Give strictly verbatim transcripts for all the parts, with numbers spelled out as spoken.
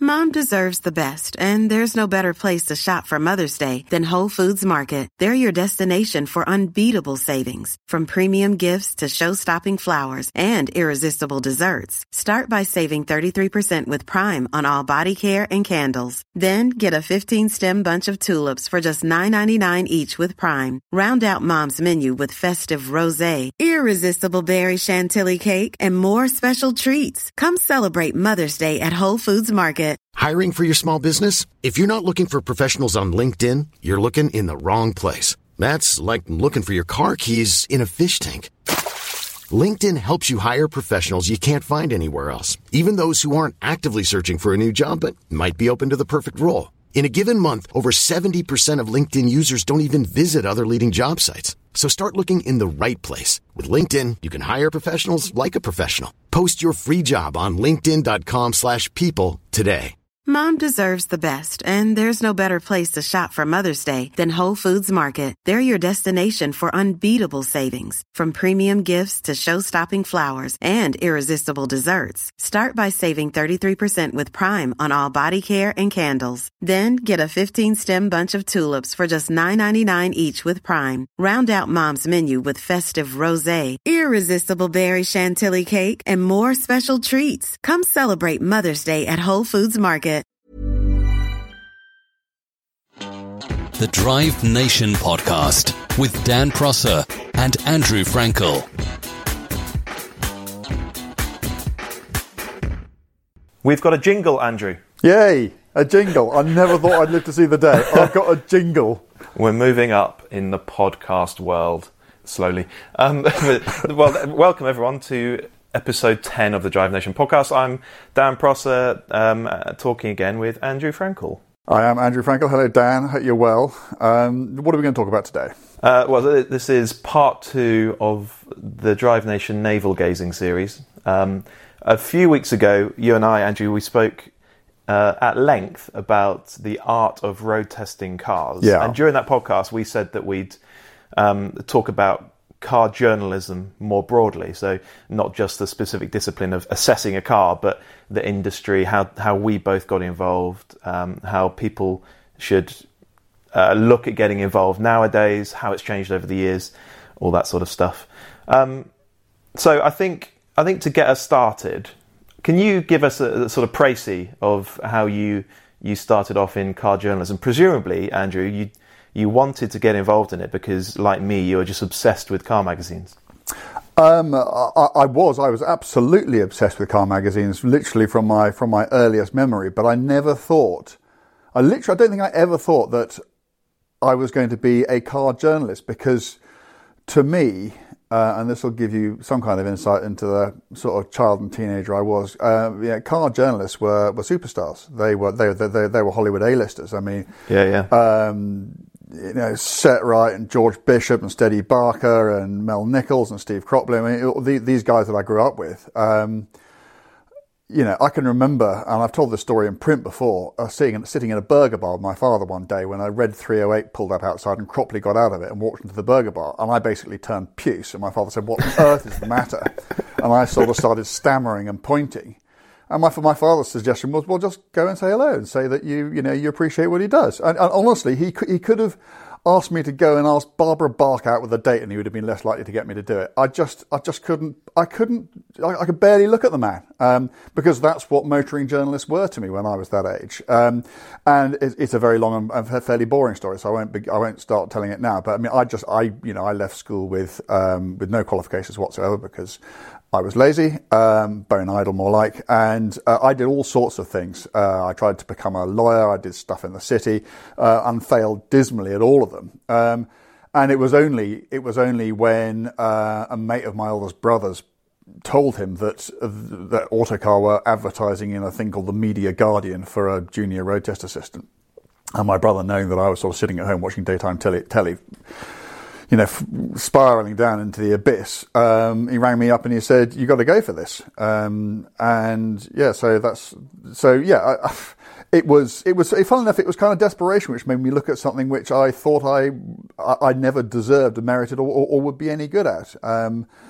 Mom deserves the best, and there's no better place to shop for Mother's Day than Whole Foods Market. They're your destination for unbeatable savings, from premium gifts to show-stopping flowers and irresistible desserts. Start by saving thirty-three percent with Prime on all body care and candles. Then get a fifteen-stem bunch of tulips for just nine ninety-nine each with Prime. Round out Mom's menu with festive rosé, irresistible berry chantilly cake, and more special treats. Come celebrate Mother's Day at Whole Foods Market. Hiring for your small business? If you're not looking for professionals on LinkedIn, you're looking in the wrong place. That's like looking for your car keys in a fish tank. LinkedIn helps you hire professionals you can't find anywhere else, even those who aren't actively searching for a new job but might be open to the perfect role. In a given month, over seventy percent of LinkedIn users don't even visit other leading job sites. So start looking in the right place. With LinkedIn, you can hire professionals like a professional. Post your free job on linkedin.com slash people today. Mom deserves the best, and there's no better place to shop for Mother's Day than Whole Foods Market. They're your destination for unbeatable savings, from premium gifts to show-stopping flowers and irresistible desserts. Start by saving thirty-three percent with Prime on all body care and candles. Then get a fifteen-stem bunch of tulips for just nine ninety-nine each with Prime. Round out Mom's menu with festive rosé, irresistible berry chantilly cake, and more special treats. Come celebrate Mother's Day at Whole Foods Market. The Drive Nation podcast with Dan Prosser and Andrew Frankel. We've got a jingle, Andrew. Yay, a jingle. I never thought I'd live to see the day. I've got a jingle. We're moving up in the podcast world slowly. Um, well, welcome everyone to episode ten of the Drive Nation podcast. I'm Dan Prosser, um, talking again with Andrew Frankel. I am Andrew Frankel. Hello, Dan. Hope you're well. Um, what are we going to talk about today? Uh, well, this is part two of the Drive Nation navel gazing series. Um, a few weeks ago, you and I, Andrew, we spoke uh, at length about the art of road testing cars. Yeah. And during that podcast, we said that we'd um, talk about car journalism more broadly, so not just the specific discipline of assessing a car, but the industry, how how we both got involved, um, how people should uh, look at getting involved nowadays, how it's changed over the years, all that sort of stuff. Um, so I think I think to get us started, can you give us a, a sort of précis of how you you started off in car journalism? Presumably, Andrew, you You wanted to get involved in it because, like me, you were just obsessed with car magazines. Um, I, I was. I was absolutely obsessed with car magazines, literally from my from my earliest memory. But I never thought, I literally, I don't think I ever thought that I was going to be a car journalist, because to me, uh, and this will give you some kind of insight into the sort of child and teenager I was. Uh, yeah, car journalists were, were superstars. They were they, they they were Hollywood A-listers. I mean, yeah, yeah. Um, you know, Set Wright and George Bishop and Steady Barker and Mel Nichols and Steve Cropley. I mean, these guys that I grew up with. Um, you know, I can remember, and I've told this story in print before, uh, sitting, sitting in a burger bar with my father one day when a red three oh eight pulled up outside and Cropley got out of it and walked into the burger bar. And I basically turned puce. And my father said, "What on earth is the matter?" And I sort of started stammering and pointing. And my my father's suggestion was, well, just go and say hello and say that you you know you appreciate what he does. And, and honestly, he he could have asked me to go and ask Barbara Bach out with a date, and he would have been less likely to get me to do it. I just I just couldn't I couldn't I, I could barely look at the man, um, because that's what motoring journalists were to me when I was that age. Um, and it, it's a very long and fairly boring story, so I won't be, I won't start telling it now. But I mean, I just I you know I left school with um, with no qualifications whatsoever because I was lazy, um, bone idle more like, and uh, I did all sorts of things. Uh, I tried to become a lawyer, I did stuff in the city, uh, and failed dismally at all of them. Um, and it was only it was only when uh, a mate of my oldest brother's told him that uh, that Autocar were advertising in a thing called the Media Guardian for a junior road test assistant. And my brother, knowing that I was sort of sitting at home watching daytime telly, telly you know, f- spiraling down into the abyss, um, he rang me up and he said, "You got to go for this." Um, and yeah, so that's, so yeah, I, I, it was, it was, funnily enough, it was kind of desperation, which made me look at something which I thought I, I, I never deserved or merited or, or, or would be any good at. Um,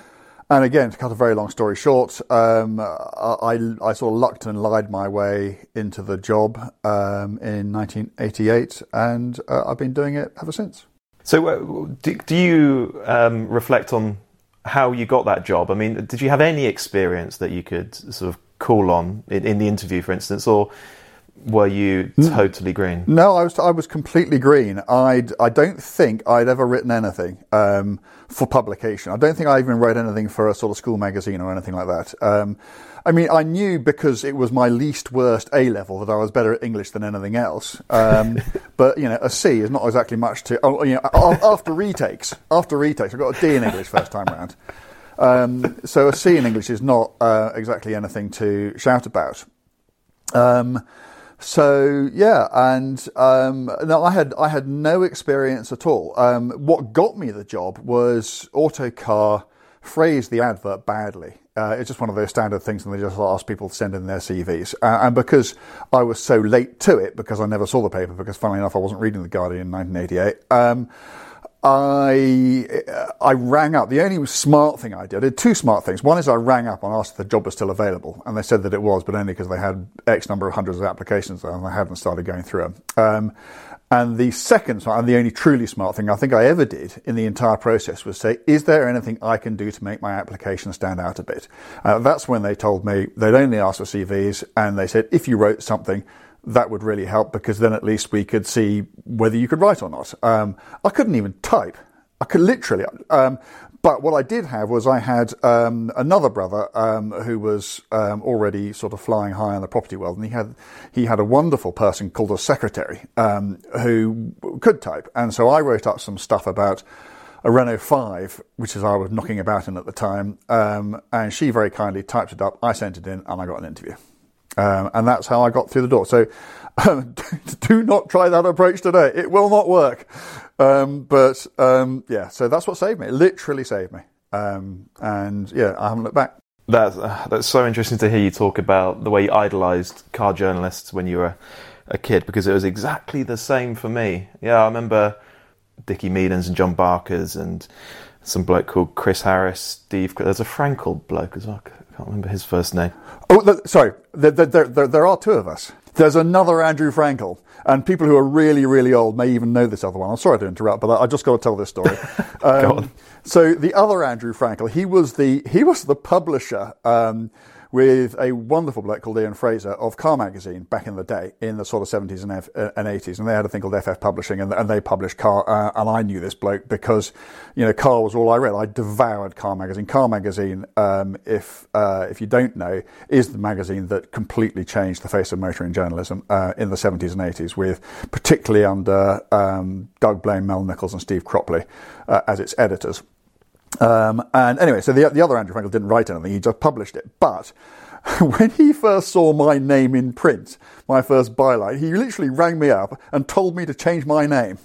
and again, to cut a very long story short, um, I, I sort of lucked and lied my way into the job um, in nineteen eighty-eight, and uh, I've been doing it ever since. So uh, do, do you um, reflect on how you got that job? I mean, did you have any experience that you could sort of call on in, in the interview, for instance, or were you totally green? No, I was I was completely green. I'd, I don't think I'd ever written anything um, for publication. I don't think I even wrote anything for a sort of school magazine or anything like that. Um, I mean, I knew because it was my least worst A-level that I was better at English than anything else. Um, but, you know, a C is not exactly much to... Oh, you know, after retakes, after retakes, I got a D in English first time round. Um, so a C in English is not uh, exactly anything to shout about. Um, so, yeah, and um, no, I had I had no experience at all. Um, what got me the job was Autocar phrased the advert badly. Uh, it's just one of those standard things, and they just ask people to send in their C Vs. Uh, and because I was so late to it, because I never saw the paper, because funnily enough I wasn't reading The Guardian in nineteen eighty-eight, um, I I rang up. The only smart thing I did, I did two smart things. One is I rang up and asked if the job was still available, and they said that it was, but only because they had X number of hundreds of applications and I hadn't started going through them. Um, And the second, and the only truly smart thing I think I ever did in the entire process was say, is there anything I can do to make my application stand out a bit? Uh, that's when they told me they'd only ask for C Vs, and they said, if you wrote something, that would really help, because then at least we could see whether you could write or not. Um, I couldn't even type. I could literally... Um, But what I did have was I had um, another brother um, who was um, already sort of flying high in the property world, and he had he had a wonderful person called a secretary um, who could type. And so I wrote up some stuff about a Renault five, which is I was knocking about in at the time, um, and she very kindly typed it up. I sent it in, and I got an interview. Um, and that's how I got through the door. So um, do not try that approach today. It will not work. Um, but um, yeah, so that's what saved me. It literally saved me. Um, and yeah, I haven't looked back. That's, uh, that's so interesting to hear you talk about the way you idolised car journalists when you were a kid, because it was exactly the same for me. Yeah, I remember Dickie Meadens and John Barkers and some bloke called Chris Harris, Steve... There's a Frankel bloke as well. I can't remember his first name. Oh, th- sorry. There, there, there, there are two of us. There's another Andrew Frankel, and people who are really, really old may even know this other one. I'm sorry to interrupt, but I, I just got to tell this story. Um, Go on. So the other Andrew Frankel, he was the he was the publisher um, with a wonderful bloke called Ian Fraser of Car Magazine back in the day, in the sort of seventies and, F, uh, and eighties, and they had a thing called F F Publishing, and, and they published Car, uh, and I knew this bloke because, you know, Car was all I read. I devoured Car Magazine. Car Magazine, um, if uh, if you don't know, is the magazine that completely changed the face of motoring journalism uh, in the seventies and eighties, with particularly under um, Doug Blaine, Mel Nichols, and Steve Cropley uh, as its editors. Um, and anyway, so the, the other Andrew Frankel didn't write anything, he just published it. But when he first saw my name in print, my first byline, he literally rang me up and told me to change my name.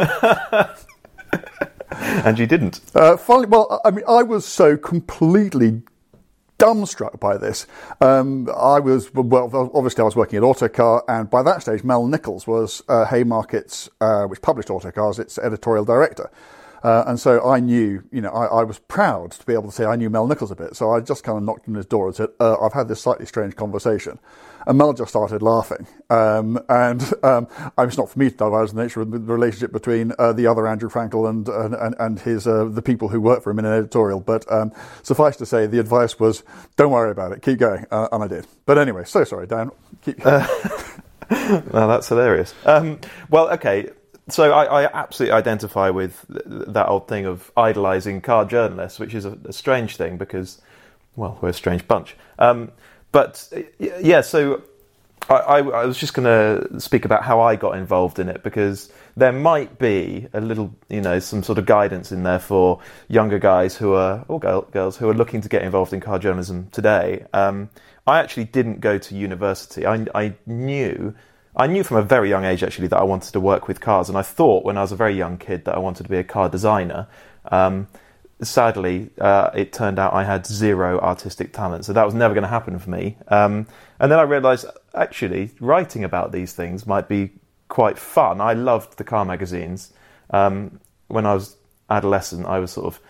And you didn't? Uh, finally, well, I mean, I was so completely dumbstruck by this. Um, I was, well, obviously I was working at Autocar, and by that stage, Mel Nichols was uh, Haymarket's, uh, which published Autocars, its editorial director. Uh, and so I knew, you know, I, I was proud to be able to say I knew Mel Nichols a bit. So I just kind of knocked on his door and said, uh, I've had this slightly strange conversation. And Mel just started laughing. Um, and um, it's not for me to divulge the nature of the relationship between uh, the other Andrew Frankel and and, and his uh, the people who work for him in an editorial. But um, suffice to say, the advice was, don't worry about it, keep going. Uh, and I did. But anyway, so sorry, Dan. Keep going. Uh, well, that's hilarious. Um, well, okay. So I, I absolutely identify with th- that old thing of idolising car journalists, which is a, a strange thing because, well, we're a strange bunch. Um, but yeah, so I, I, I was just going to speak about how I got involved in it, because there might be a little, you know, some sort of guidance in there for younger guys who are, or girl, girls who are looking to get involved in car journalism today. Um, I actually didn't go to university. I, I knew... I knew from a very young age, actually, that I wanted to work with cars. And I thought when I was a very young kid that I wanted to be a car designer. Um, sadly, uh, it turned out I had zero artistic talent. So that was never going to happen for me. Um, and then I realised, actually, writing about these things might be quite fun. I loved the car magazines. Um, when I was adolescent, I was sort of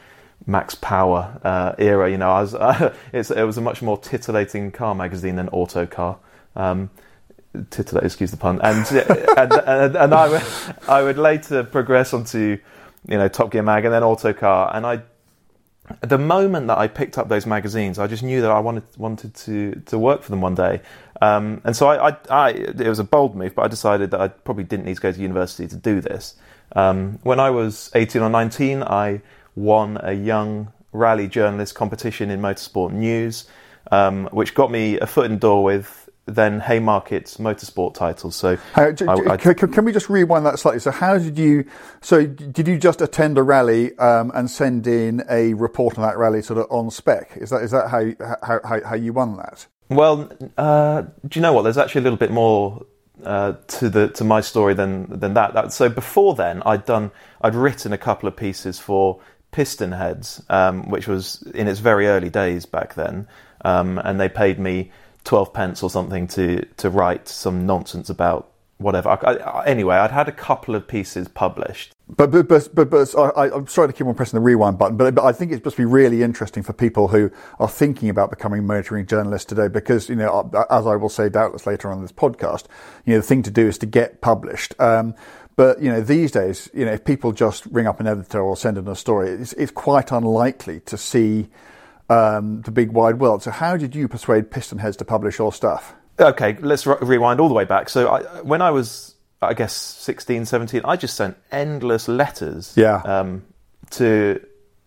Max Power uh, era. You know, I was uh, it's, it was a much more titillating car magazine than Autocar. Um, titillate, excuse the pun. And and, and, and I would I would later progress onto, you know, Top Gear Mag and then Autocar. And I, the moment that I picked up those magazines, I just knew that I wanted wanted to to work for them one day. Um, and so I, I, I, it was a bold move, but I decided that I probably didn't need to go to university to do this. Um, when I was eighteen or nineteen, I won a young rally journalist competition in Motorsport News, um, which got me a foot in the door with then Haymarket's motorsport titles. So, uh, j- I, I, can, can we just rewind that slightly? So, how did you? So, did you just attend a rally um, and send in a report on that rally, sort of on spec? Is that is that how you, how, how how you won that? Well, uh, do you know what? There's actually a little bit more uh, to the to my story than than that. that. So before then, I'd done I'd written a couple of pieces for Pistonheads, um, which was in its very early days back then, um, and they paid me twelve pence or something to to write some nonsense about whatever. I, I, anyway, I'd had a couple of pieces published. But but but but, but I, I'm sorry to keep on pressing the rewind button, but, but I think it's supposed to be really interesting for people who are thinking about becoming motoring journalists today, because, you know, as I will say doubtless later on in this podcast, you know, the thing to do is to get published. Um, But, you know, these days, you know, if people just ring up an editor or send in a story, it's, it's quite unlikely to see um, the big wide world. So how did you persuade Pistonheads to publish your stuff? Okay, let's re- rewind all the way back. So I, when I was, I guess, sixteen, seventeen, I just sent endless letters yeah. um, to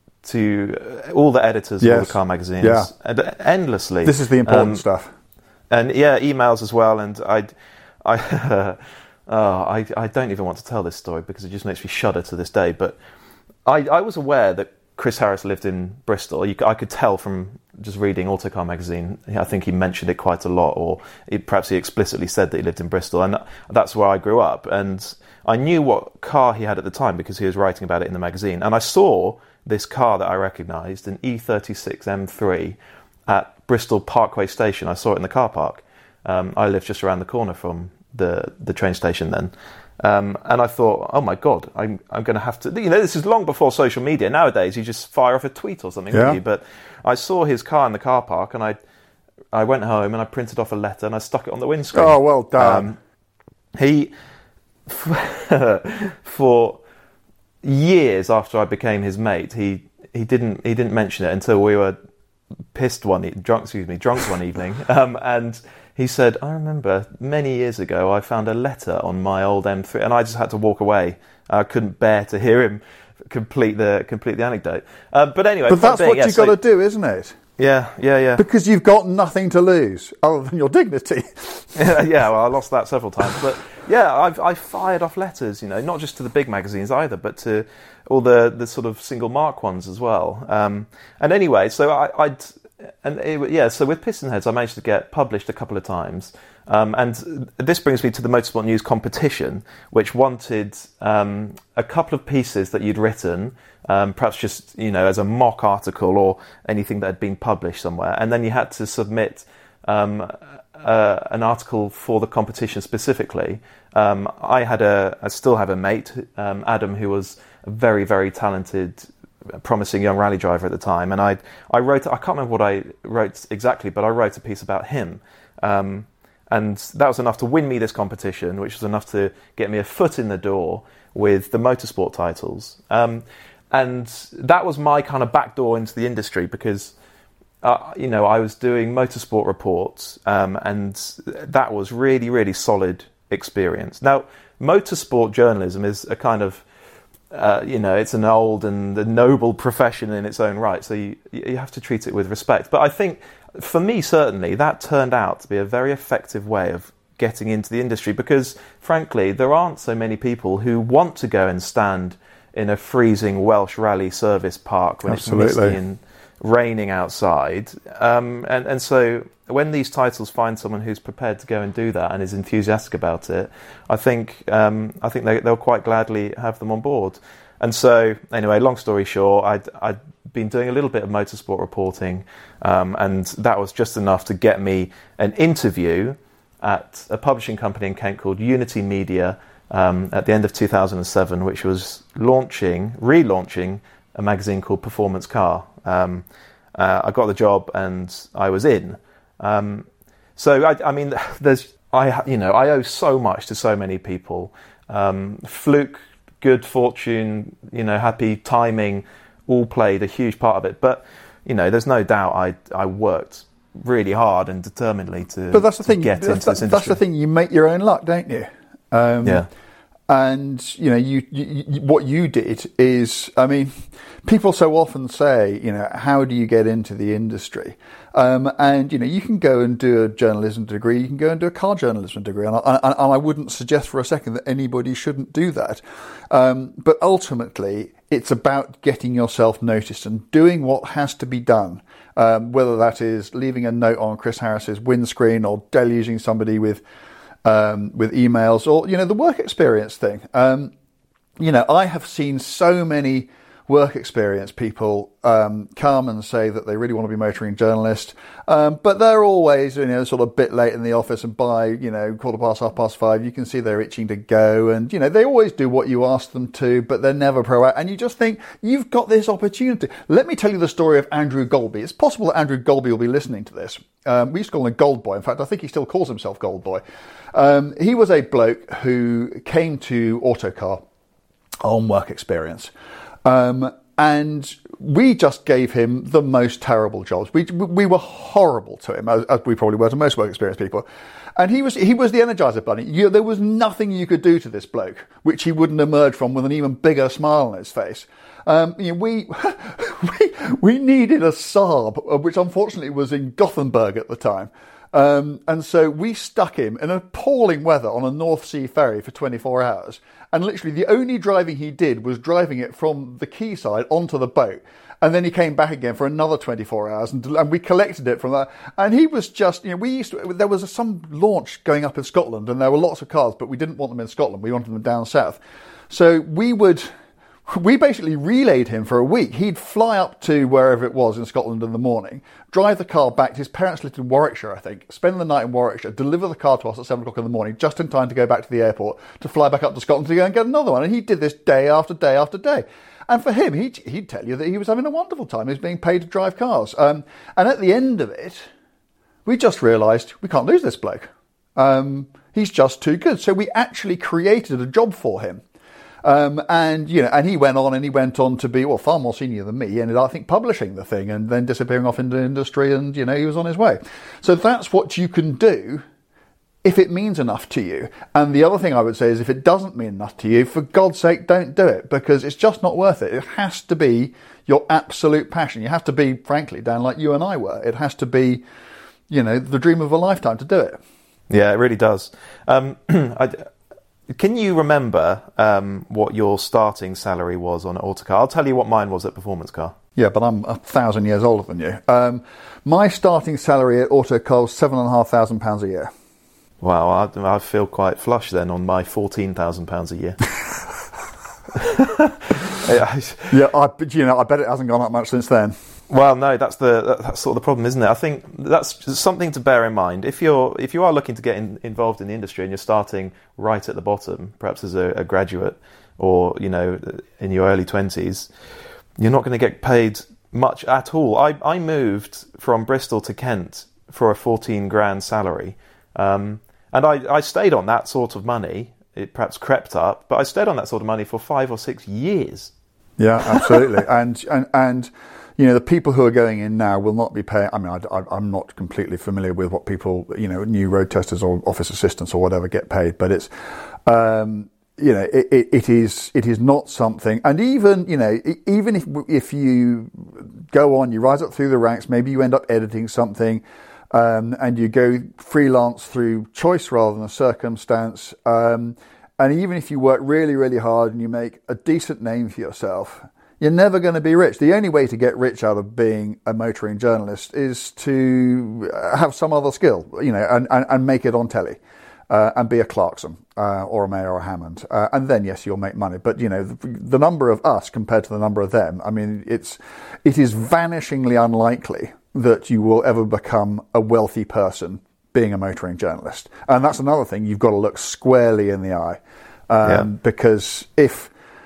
to all the editors yes. of all the car magazines. Yeah. And endlessly. This is the important um, stuff. And, yeah, emails as well. And I'd... I... Oh, I, I don't even want to tell this story because it just makes me shudder to this day. But I, I was aware that Chris Harris lived in Bristol. You, I could tell from just reading Autocar magazine. I think he mentioned it quite a lot, or it, perhaps he explicitly said that he lived in Bristol. And that's where I grew up. And I knew what car he had at the time because he was writing about it in the magazine. And I saw this car that I recognised, an E thirty-six M three, at Bristol Parkway Station. I saw it in the car park. Um, I lived just around the corner from the the train station then, um, and I thought, oh my god, I'm I'm going to have to, you know, this is long before social media. Nowadays you just fire off a tweet or something, yeah. don't you? But I saw his car in the car park, and I I went home and I printed off a letter and I stuck it on the windscreen. Oh, well done. Um, he for years after I became his mate, he he didn't he didn't mention it until we were pissed one e- drunk excuse me drunk one evening, um, and he said, I remember many years ago I found a letter on my old M three, and I just had to walk away. I couldn't bear to hear him complete the complete the anecdote. Uh, but anyway, but that's being, what yeah, you've so, got to do, isn't it? Yeah, yeah, yeah. Because you've got nothing to lose other than your dignity. yeah, yeah, well, I lost that several times. But yeah, I've I fired off letters, you know, not just to the big magazines either, but to all the, the sort of single mark ones as well. Um, and anyway, so I, I'd... And it, yeah, so with Pistonheads, I managed to get published a couple of times, um, and this brings me to the Motorsport News competition, which wanted um, a couple of pieces that you'd written, um, perhaps just, you know, as a mock article or anything that had been published somewhere, and then you had to submit um, uh, an article for the competition specifically. Um, I had a, I still have a mate, um, Adam, who was a very, very talented, promising young rally driver at the time, and I I wrote I can't remember what I wrote exactly, but I wrote a piece about him, um, and that was enough to win me this competition, which was enough to get me a foot in the door with the motorsport titles, um, and that was my kind of backdoor into the industry because uh, you know I was doing motorsport reports, um, and that was really really solid experience. Now, motorsport journalism is a kind of Uh, you know, it's an old and a noble profession in its own right, so you, you have to treat it with respect. But I think, for me certainly, that turned out to be a very effective way of getting into the industry because, frankly, there aren't so many people who want to go and stand in a freezing Welsh rally service park when Absolutely. it's misty and raining outside. Um, and, and so when these titles find someone who's prepared to go and do that and is enthusiastic about it, I think um, I think they, they'll quite gladly have them on board. And so, anyway, long story short, I'd, I'd been doing a little bit of motorsport reporting, um, and that was just enough to get me an interview at a publishing company in Kent called Unity Media um, at the end of two thousand seven, which was launching, relaunching a magazine called Performance Car. Um, uh, I got the job and I was in. Um, so I, I mean, there's I you know I owe so much to so many people. Um, fluke, good fortune, you know, happy timing, all played a huge part of it. But you know, there's no doubt I I worked really hard and determinedly to. But that's the thing. Get that's, into this industry. That's the thing. You make your own luck, don't you? Um, yeah. And you know, you, you, you what you did is, I mean, people so often say, you know, how do you get into the industry? Um, and you know, you can go and do a journalism degree, you can go and do a car journalism degree, and I, and, and I wouldn't suggest for a second that anybody shouldn't do that. Um, but ultimately, it's about getting yourself noticed and doing what has to be done. Um, whether that is leaving a note on Chris Harris's windscreen or deluging somebody with. Um, with emails or, you know, the work experience thing. Um, you know, I have seen so many work experience people um, come and say that they really want to be a motoring journalist, um, but they're always, you know, sort of a bit late in the office, and by, you know, quarter past, half past five, you can see they're itching to go, and, you know, they always do what you ask them to, but they're never proactive, and you just think, you've got this opportunity. Let me tell you the story of Andrew Golby. It's possible that Andrew Golby will be listening to this. Um, we used to call him Gold Boy. In fact, I think he still calls himself Gold Boy. Um, he was a bloke who came to Autocar on work experience. Um, and we just gave him the most terrible jobs. We we were horrible to him, as, as we probably were to most work experience people. And he was he was the Energizer Bunny. You, there was nothing you could do to this bloke which he wouldn't emerge from with an even bigger smile on his face. Um, you know, we, we we needed a Saab, which unfortunately was in Gothenburg at the time. Um, and so we stuck him in appalling weather on a North Sea ferry for twenty-four hours. And literally the only driving he did was driving it from the quayside onto the boat. And then he came back again for another twenty-four hours, and, and we collected it from that. And he was just, you know, we used to, there was a, some launch going up in Scotland, and there were lots of cars, but we didn't want them in Scotland. We wanted them down south. So we would, we basically relayed him for a week. He'd fly up to wherever it was in Scotland in the morning, drive the car back. His parents lived in Warwickshire, I think, spend the night in Warwickshire, deliver the car to us at seven o'clock in the morning, just in time to go back to the airport, to fly back up to Scotland to go and get another one. And he did this day after day after day. And for him, he'd, he'd tell you that he was having a wonderful time. He was being paid to drive cars. Um, and at the end of it, we just realised we can't lose this bloke. Um, he's just too good. So we actually created a job for him. Um, and, you know, and he went on and he went on to be, well, far more senior than me. He ended up, I think, publishing the thing and then disappearing off into the industry, and, you know, he was on his way. So that's what you can do if it means enough to you. And the other thing I would say is, if it doesn't mean enough to you, for God's sake, don't do it, because it's just not worth it. It has to be your absolute passion. You have to be, frankly, Dan, like you and I were. It has to be, you know, the dream of a lifetime to do it. Yeah, it really does. Um, I, can you remember um, what your starting salary was on Autocar? I'll tell you what mine was at Performance Car. Yeah, but I'm a thousand years older than you. Um, my starting salary at Autocar was seven and a half thousand pounds a year. Wow, I, I feel quite flush then on my fourteen thousand pounds a year. yeah, I, you know, I bet it hasn't gone up much since then. Well, no, that's the that's sort of the problem, isn't it? I think that's something to bear in mind. If you're if you are looking to get in, involved in the industry and you're starting right at the bottom, perhaps as a, a graduate or, you know, in your early twenties, you're not going to get paid much at all. I, I moved from Bristol to Kent for a fourteen grand salary, um, and I, I stayed on that sort of money. It perhaps crept up, but I stayed on that sort of money for five or six years. Yeah, absolutely, and and and. You know, the people who are going in now will not be paying. I mean, I, I, I'm not completely familiar with what people, you know, new road testers or office assistants or whatever get paid, but it's, um, you know, it, it, it is it is not something. And even, you know, even if if you go on, you rise up through the ranks, maybe you end up editing something, um, and you go freelance through choice rather than a circumstance. Um, and even if you work really, really hard and you make a decent name for yourself, you're never going to be rich. The only way to get rich out of being a motoring journalist is to have some other skill, you know, and, and, and make it on telly, uh, and be a Clarkson, uh, or a Mayer or a Hammond. Uh, and then, yes, you'll make money. But, you know, the, the number of us compared to the number of them, I mean, it's, it is vanishingly unlikely that you will ever become a wealthy person being a motoring journalist. And that's another thing. You've got to look squarely in the eye. Um, yeah. Because if...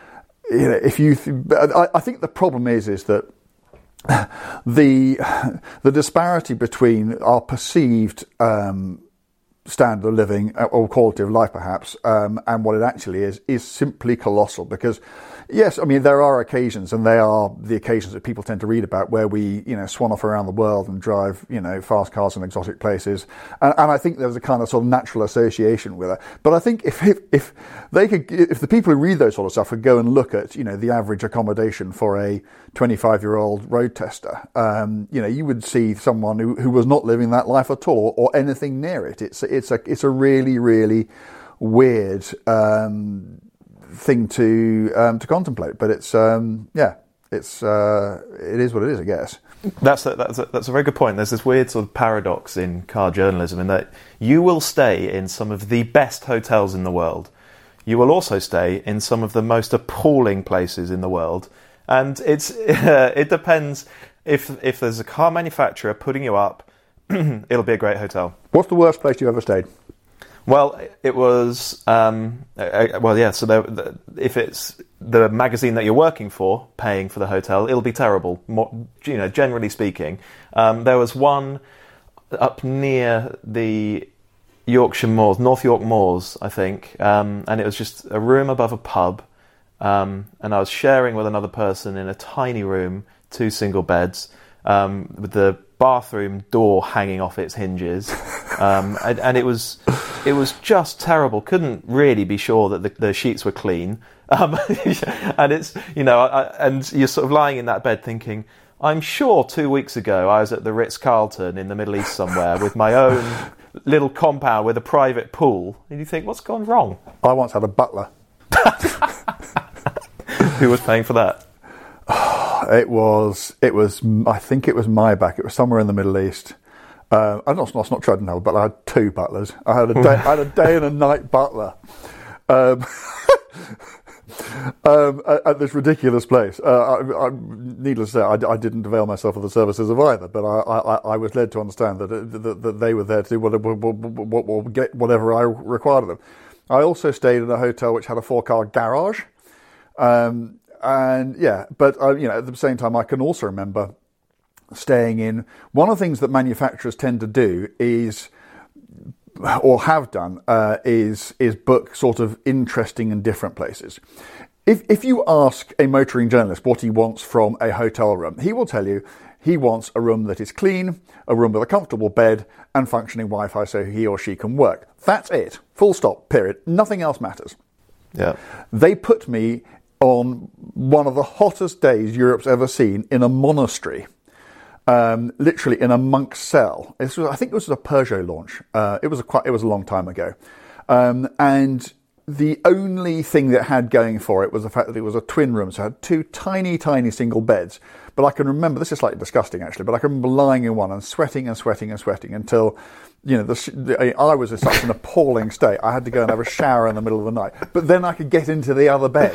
you know, if you, th- I, I think the problem is, is that the the disparity between our perceived um, standard of living or quality of life, perhaps, um, and what it actually is, is simply colossal. Because, yes, I mean, there are occasions, and they are the occasions that people tend to read about, where we, you know, swan off around the world and drive, you know, fast cars in exotic places. And, and I think there's a kind of sort of natural association with it. But I think if, if if they could, if the people who read those sort of stuff would go and look at, you know, the average accommodation for a twenty-five-year-old road tester, um, you know, you would see someone who, who was not living that life at all, or anything near it. It's it's a it's a really really weird um, thing to um, to contemplate. But it's um, yeah, it's uh, it is what it is, I guess. That's a, that's a, that's a very good point. There's this weird sort of paradox in car journalism in that you will stay in some of the best hotels in the world. You will also stay in some of the most appalling places in the world. And it's uh, it depends. If if there's a car manufacturer putting you up, it'll be a great hotel. What's the worst place you've ever stayed? Well, it was um, uh, well, yeah. So there, the, if it's the magazine that you're working for paying for the hotel, it'll be terrible. More, you know, generally speaking, um, there was one up near the Yorkshire Moors, North York Moors, I think, um, and it was just a room above a pub. Um, and I was sharing with another person in a tiny room, two single beds, um, with the bathroom door hanging off its hinges, um, and, and it was it was just terrible. Couldn't really be sure that the, the sheets were clean, um, and it's you know, I, and you're sort of lying in that bed thinking, I'm sure two weeks ago I was at the Ritz-Carlton in the Middle East somewhere with my own little compound with a private pool, and you think, what's gone wrong? I once had a butler. Who was paying for that? It was, it was. I think it was Maybach. It was somewhere in the Middle East. Uh, I'm not, not, not Treadnell, but I had two butlers. I had a day, I had a day and a night butler. Um, um, at, at this ridiculous place. Uh, I, I, needless to say, I, I didn't avail myself of the services of either, but I, I, I was led to understand that, that, that they were there to do whatever, get whatever I required of them. I also stayed in a hotel which had a four-car garage. Um, and yeah, but uh, you know, at the same time, I can also remember staying in. One of the things that manufacturers tend to do is, or have done, uh, is is book sort of interesting and different places. If if you ask a motoring journalist what he wants from a hotel room, he will tell you he wants a room that is clean, a room with a comfortable bed, and functioning Wi-Fi so he or she can work. That's it. Full stop. Period. Nothing else matters. Yeah. They put me on one of the hottest days Europe's ever seen in a monastery, um, literally in a monk's cell. This was, I think, it was a Peugeot launch. Uh, it was a quite, it was a long time ago, um, and the only thing that it had going for it was the fact that it was a twin room, so it had two tiny, tiny single beds. But I can remember, this is slightly disgusting actually, but I can remember lying in one and sweating and sweating and sweating until, you know, the, the, I was in such an appalling state. I had to go and have a shower in the middle of the night, but then I could get into the other bed.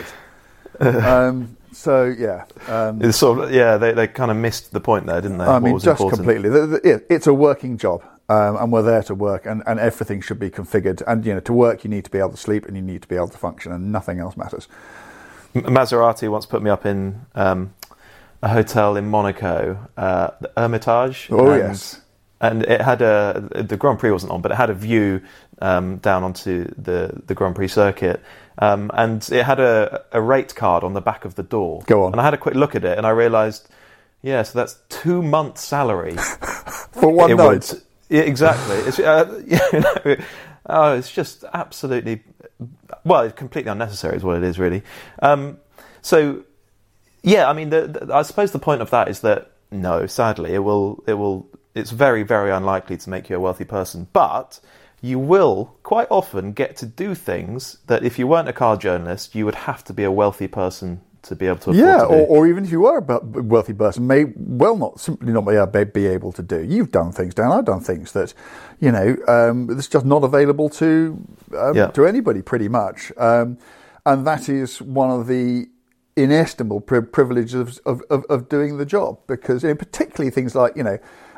Um, so yeah, um, it's sort of, yeah, they, they kind of missed the point there, didn't they? I What mean, was just important? completely. The, the, it, it's a working job, um, and we're there to work, and, and everything should be configured. And you know, to work, you need to be able to sleep, and you need to be able to function, and nothing else matters. Maserati once put me up in um, a hotel in Monaco, uh, the Hermitage. Oh and, yes. And it had a, the Grand Prix wasn't on, but it had a view um, down onto the, the Grand Prix circuit. Um, and it had a, a rate card on the back of the door. Go on. And I had a quick look at it, and I realised, yeah, so that's two months' salary. For one it night. Would, yeah, exactly. It's, uh, you know, oh, it's just absolutely, well, it's completely unnecessary is what it is, really. Um, so, yeah, I mean, the, the, I suppose the point of that is that, no, sadly, it will, it will, it's very, very unlikely to make you a wealthy person. But you will quite often get to do things that if you weren't a car journalist, you would have to be a wealthy person to be able to afford yeah, to do. or, or even if you are a wealthy person, may well not simply not be able to do. You've done things, Dan. I've done things that, you know, um, it's just not available to um, yeah. to anybody, pretty much. Um, and that is one of the inestimable pri- privileges of, of, of doing the job, because you know, particularly things like, you know,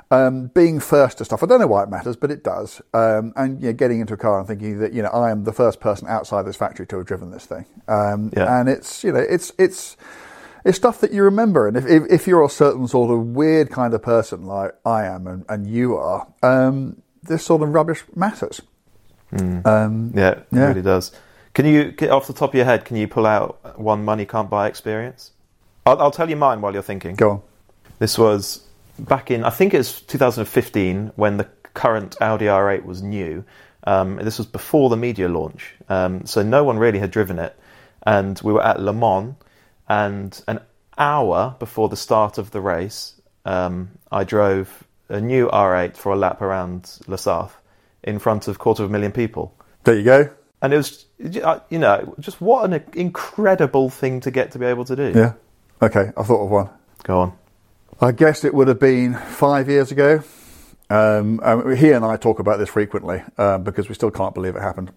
Um, being first to stuff, I don't know why it matters, but it does. Um, and you know, getting into a car and thinking that, you know, I am the first person outside this factory to have driven this thing. Um, yeah. And it's, you know, it's it's it's stuff that you remember. And if if, if you're a certain sort of weird kind of person like I am and, and you are, um, this sort of rubbish matters. Mm. Um, yeah, it yeah. really does. Can you, off the top of your head, can you pull out one money can't buy experience? I'll, I'll tell you mine while you're thinking. Go on. This was back in, I think it was two thousand fifteen, when the current Audi R eight was new. Um, this was before the media launch, um, so no one really had driven it. And we were at Le Mans, and an hour before the start of the race, um, I drove a new R eight for a lap around Le Sarthe in front of a quarter of a million people. There you go. And it was, you know, just what an incredible thing to get to be able to do. Yeah. Okay, I thought of one. Go on. I guess it would have been five years ago. Um, um, he and I talk about this frequently uh, because we still can't believe it happened.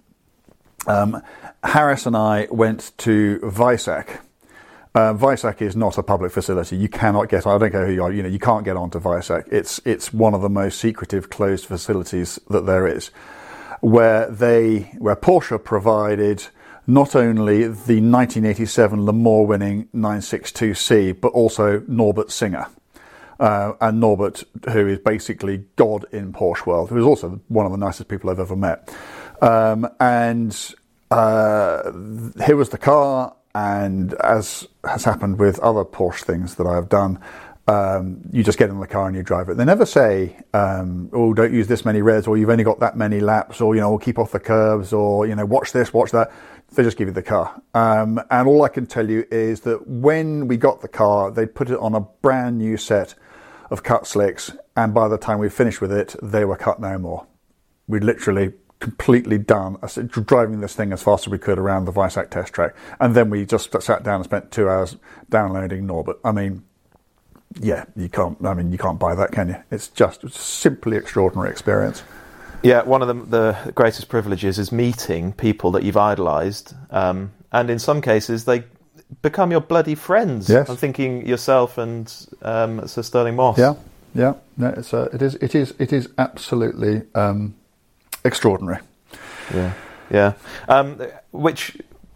Um, Harris and I went to Weissach. Uh, Weissach is not a public facility. You cannot get. I don't care who you are. You know, you can't get onto Weissach. It's it's one of the most secretive closed facilities that there is, where they where Porsche provided not only the nineteen eighty-seven Le Mans winning nine sixty-two C, but also Norbert Singer. Uh, and Norbert, who is basically God in Porsche world, who is also one of the nicest people I've ever met. Um, and uh, here was the car, and as has happened with other Porsche things that I've done, um, you just get in the car and you drive it. They never say, um, oh, don't use this many revs, or you've only got that many laps, or, you know, we'll keep off the curbs, or, you know, watch this, watch that. They just give you the car. Um, and all I can tell you is that when we got the car, they put it on a brand new set of cut slicks, and by the time we finished with it, they were cut no more. We'd literally completely done driving this thing as fast as we could around the Weissach test track, and then we just sat down and spent two hours downloading Norbert. I mean, yeah, you can't. I mean, you can't buy that, can you? It's just it's a simply extraordinary experience. Yeah, one of the, the greatest privileges is meeting people that you've idolised, um, and in some cases they become your bloody friends. Yes. I'm thinking yourself and um, Sir Stirling Moss. Yeah, yeah. No, it's uh, it is it is it is absolutely um, extraordinary. Yeah, yeah. Um, which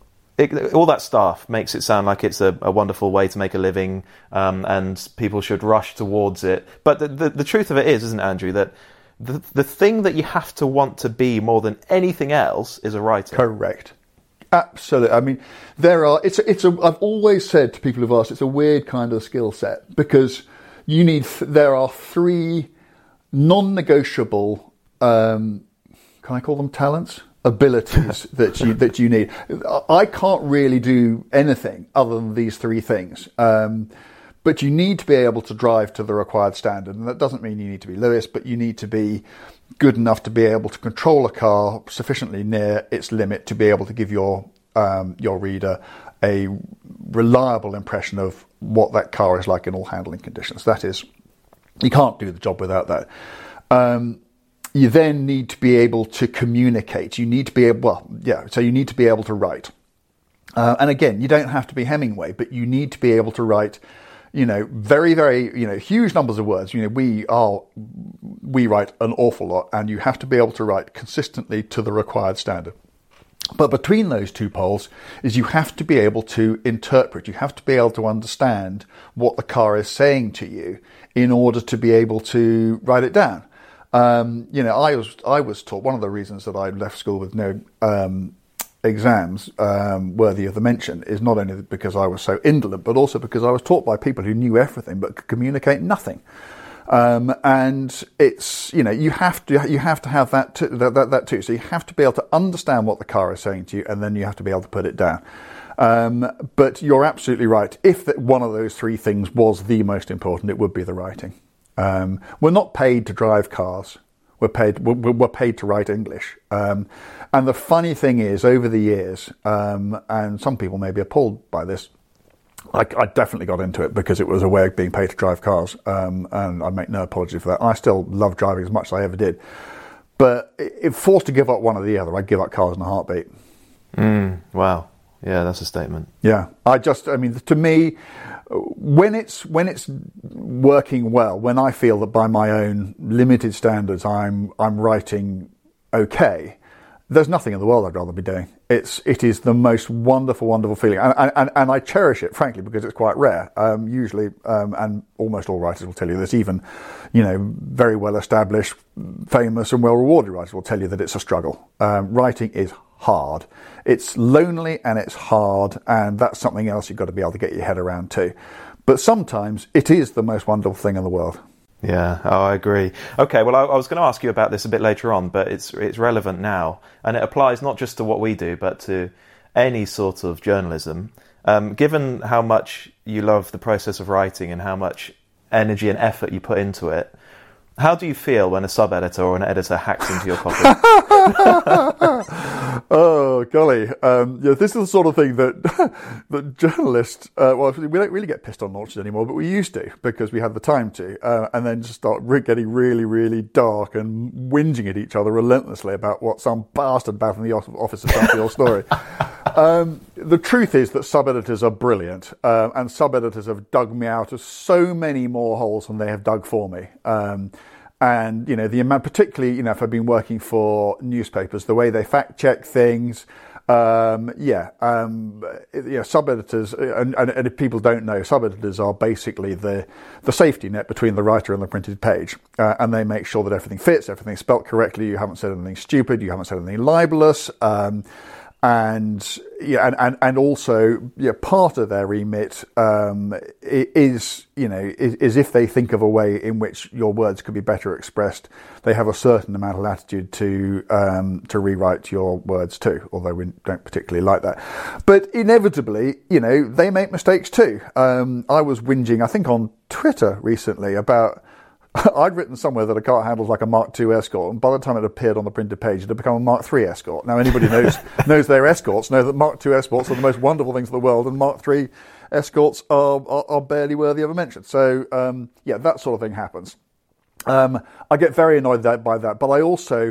it, all that stuff makes it sound like it's a, a wonderful way to make a living, um, and people should rush towards it. But the, the the truth of it is, isn't it, Andrew, that the the thing that you have to want to be more than anything else is a writer. Correct. Absolutely. I mean, there are. It's a, it's a. I've always said to people who've asked, it's a weird kind of skill set, because you need. There are three non-negotiable. Um, can I call them talents? Abilities that you that you need. I can't really do anything other than these three things. Um, but you need to be able to drive to the required standard, and that doesn't mean you need to be Lewis, but you need to be good enough to be able to control a car sufficiently near its limit to be able to give your um, your reader a reliable impression of what that car is like in all handling conditions. That is, you can't do the job without that. Um, you then need to be able to communicate. You need to be able, well, yeah, so you need to be able to write. Uh, and again, you don't have to be Hemingway, but you need to be able to write, you know, very, very, you know, huge numbers of words. You know, we are, we write an awful lot, and you have to be able to write consistently to the required standard. But between those two poles is you have to be able to interpret, you have to be able to understand what the car is saying to you in order to be able to write it down. Um, you know, I was, I was taught, one of the reasons that I left school with no, um, exams um, worthy of the mention is not only because I was so indolent, but also because I was taught by people who knew everything but could communicate nothing. Um, and it's, you know, you have to you have to have that, t- that, that that too. So you have to be able to understand what the car is saying to you, and then you have to be able to put it down. Um, but you're absolutely right. If the, one of those three things was the most important, it would be the writing. Um, we're not paid to drive cars. We're paid. We're, we're paid to write English. Um, and the funny thing is, over the years, um, and some people may be appalled by this, I, I definitely got into it because it was a way of being paid to drive cars, um, and I make no apology for that. I still love driving as much as I ever did, but if forced to give up one or the other, I'd give up cars in a heartbeat. Mm, wow, yeah, that's a statement. Yeah, I just, I mean, to me, when it's when it's working well, when I feel that by my own limited standards I'm I'm writing okay, there's nothing in the world I'd rather be doing. It's it is the most wonderful, wonderful feeling, and and, and I cherish it, frankly, because it's quite rare. Um, usually, um, and almost all writers will tell you this. Even, you know, very well established, famous, and well rewarded writers will tell you that it's a struggle. Um, writing is hard. It's lonely and it's hard, and that's something else you've got to be able to get your head around too. But sometimes it is the most wonderful thing in the world. Yeah, oh, I agree. Okay, well, I, I was going to ask you about this a bit later on, but it's it's relevant now, and it applies not just to what we do, but to any sort of journalism. Um, given how much you love the process of writing and how much energy and effort you put into it, how do you feel when a sub-editor or an editor hacks into your copy? Oh, golly. Um, yeah, this is the sort of thing that that journalists, uh, well, we don't really get pissed on launches anymore, but we used to because we had the time to, uh, and then just start re- getting really, really dark and whinging at each other relentlessly about what some bastard back in the office has done to your story. Um, the truth is that sub-editors are brilliant, uh, and sub-editors have dug me out of so many more holes than they have dug for me. Um, and, you know, the amount, particularly, you know, if I've been working for newspapers, the way they fact-check things, um, yeah, um, yeah, sub-editors, and, and, and if people don't know, sub-editors are basically the, the safety net between the writer and the printed page, uh, and they make sure that everything fits, everything's spelt correctly, you haven't said anything stupid, you haven't said anything libelous, um, And yeah, and, and, and also yeah, part of their remit um, is you know is, is if they think of a way in which your words could be better expressed, they have a certain amount of latitude to um, to rewrite your words too. Although we don't particularly like that, but inevitably, you know, they make mistakes too. Um, I was whinging, I think, on Twitter recently about. I'd written somewhere that a car handles like a Mark two Escort, and by the time it appeared on the printed page, it had become a Mark three Escort. Now, anybody knows knows their Escorts know that Mark two Escorts are the most wonderful things in the world, and Mark three Escorts are, are, are barely worthy of a mention. So, um, yeah, that sort of thing happens. Um, I get very annoyed that, by that, but I also,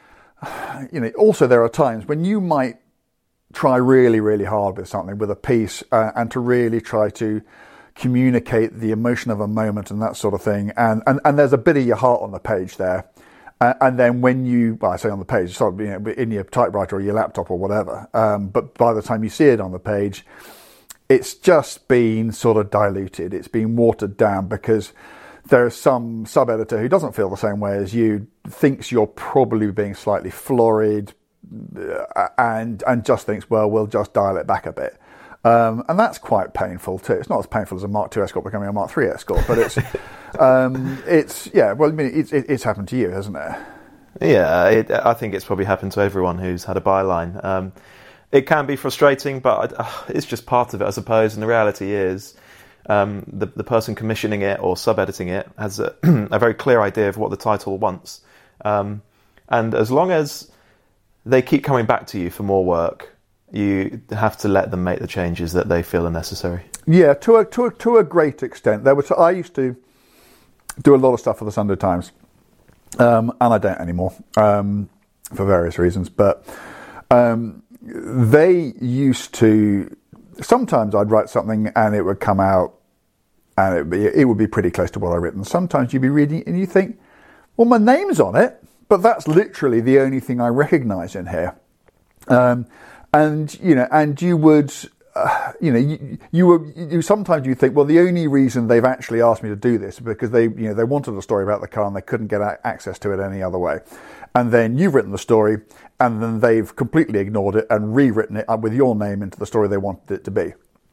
you know, also there are times when you might try really, really hard with something, with a piece, uh, and to really try to communicate the emotion of a moment and that sort of thing, and and, and there's a bit of your heart on the page there, uh, and then when you, well, I say on the page, sort of, you know, in your typewriter or your laptop or whatever, um, but by the time you see it on the page, it's just been sort of diluted, it's been watered down, because there's some sub-editor who doesn't feel the same way as you, thinks you're probably being slightly florid, uh, and and just thinks, well, we'll just dial it back a bit. Um, and that's quite painful too. It's not as painful as a Mark two Escort becoming a Mark three Escort, but it's, um, it's yeah. Well, I mean, it's, it's happened to you, hasn't it? Yeah, it, I think it's probably happened to everyone who's had a byline. Um, it can be frustrating, but uh, it's just part of it, I suppose. And the reality is, um, the the person commissioning it or sub-editing it has a, a very clear idea of what the title wants, um, and as long as they keep coming back to you for more work, you have to let them make the changes that they feel are necessary. Yeah, to a to a, to a great extent. There was I used to do a lot of stuff for the Sunday Times, um, and I don't anymore um, for various reasons. But um, they used to. Sometimes I'd write something and it would come out, and it would be, it would be pretty close to what I'd written. Sometimes you'd be reading it and you think, well, my name's on it, but that's literally the only thing I recognise in here. Um, And, you know, and you would, uh, you know, you, you were, you sometimes you think, well, the only reason they've actually asked me to do this is because they, you know, they wanted a story about the car and they couldn't get a- access to it any other way. And then you've written the story and then they've completely ignored it and rewritten it with your name into the story they wanted it to be.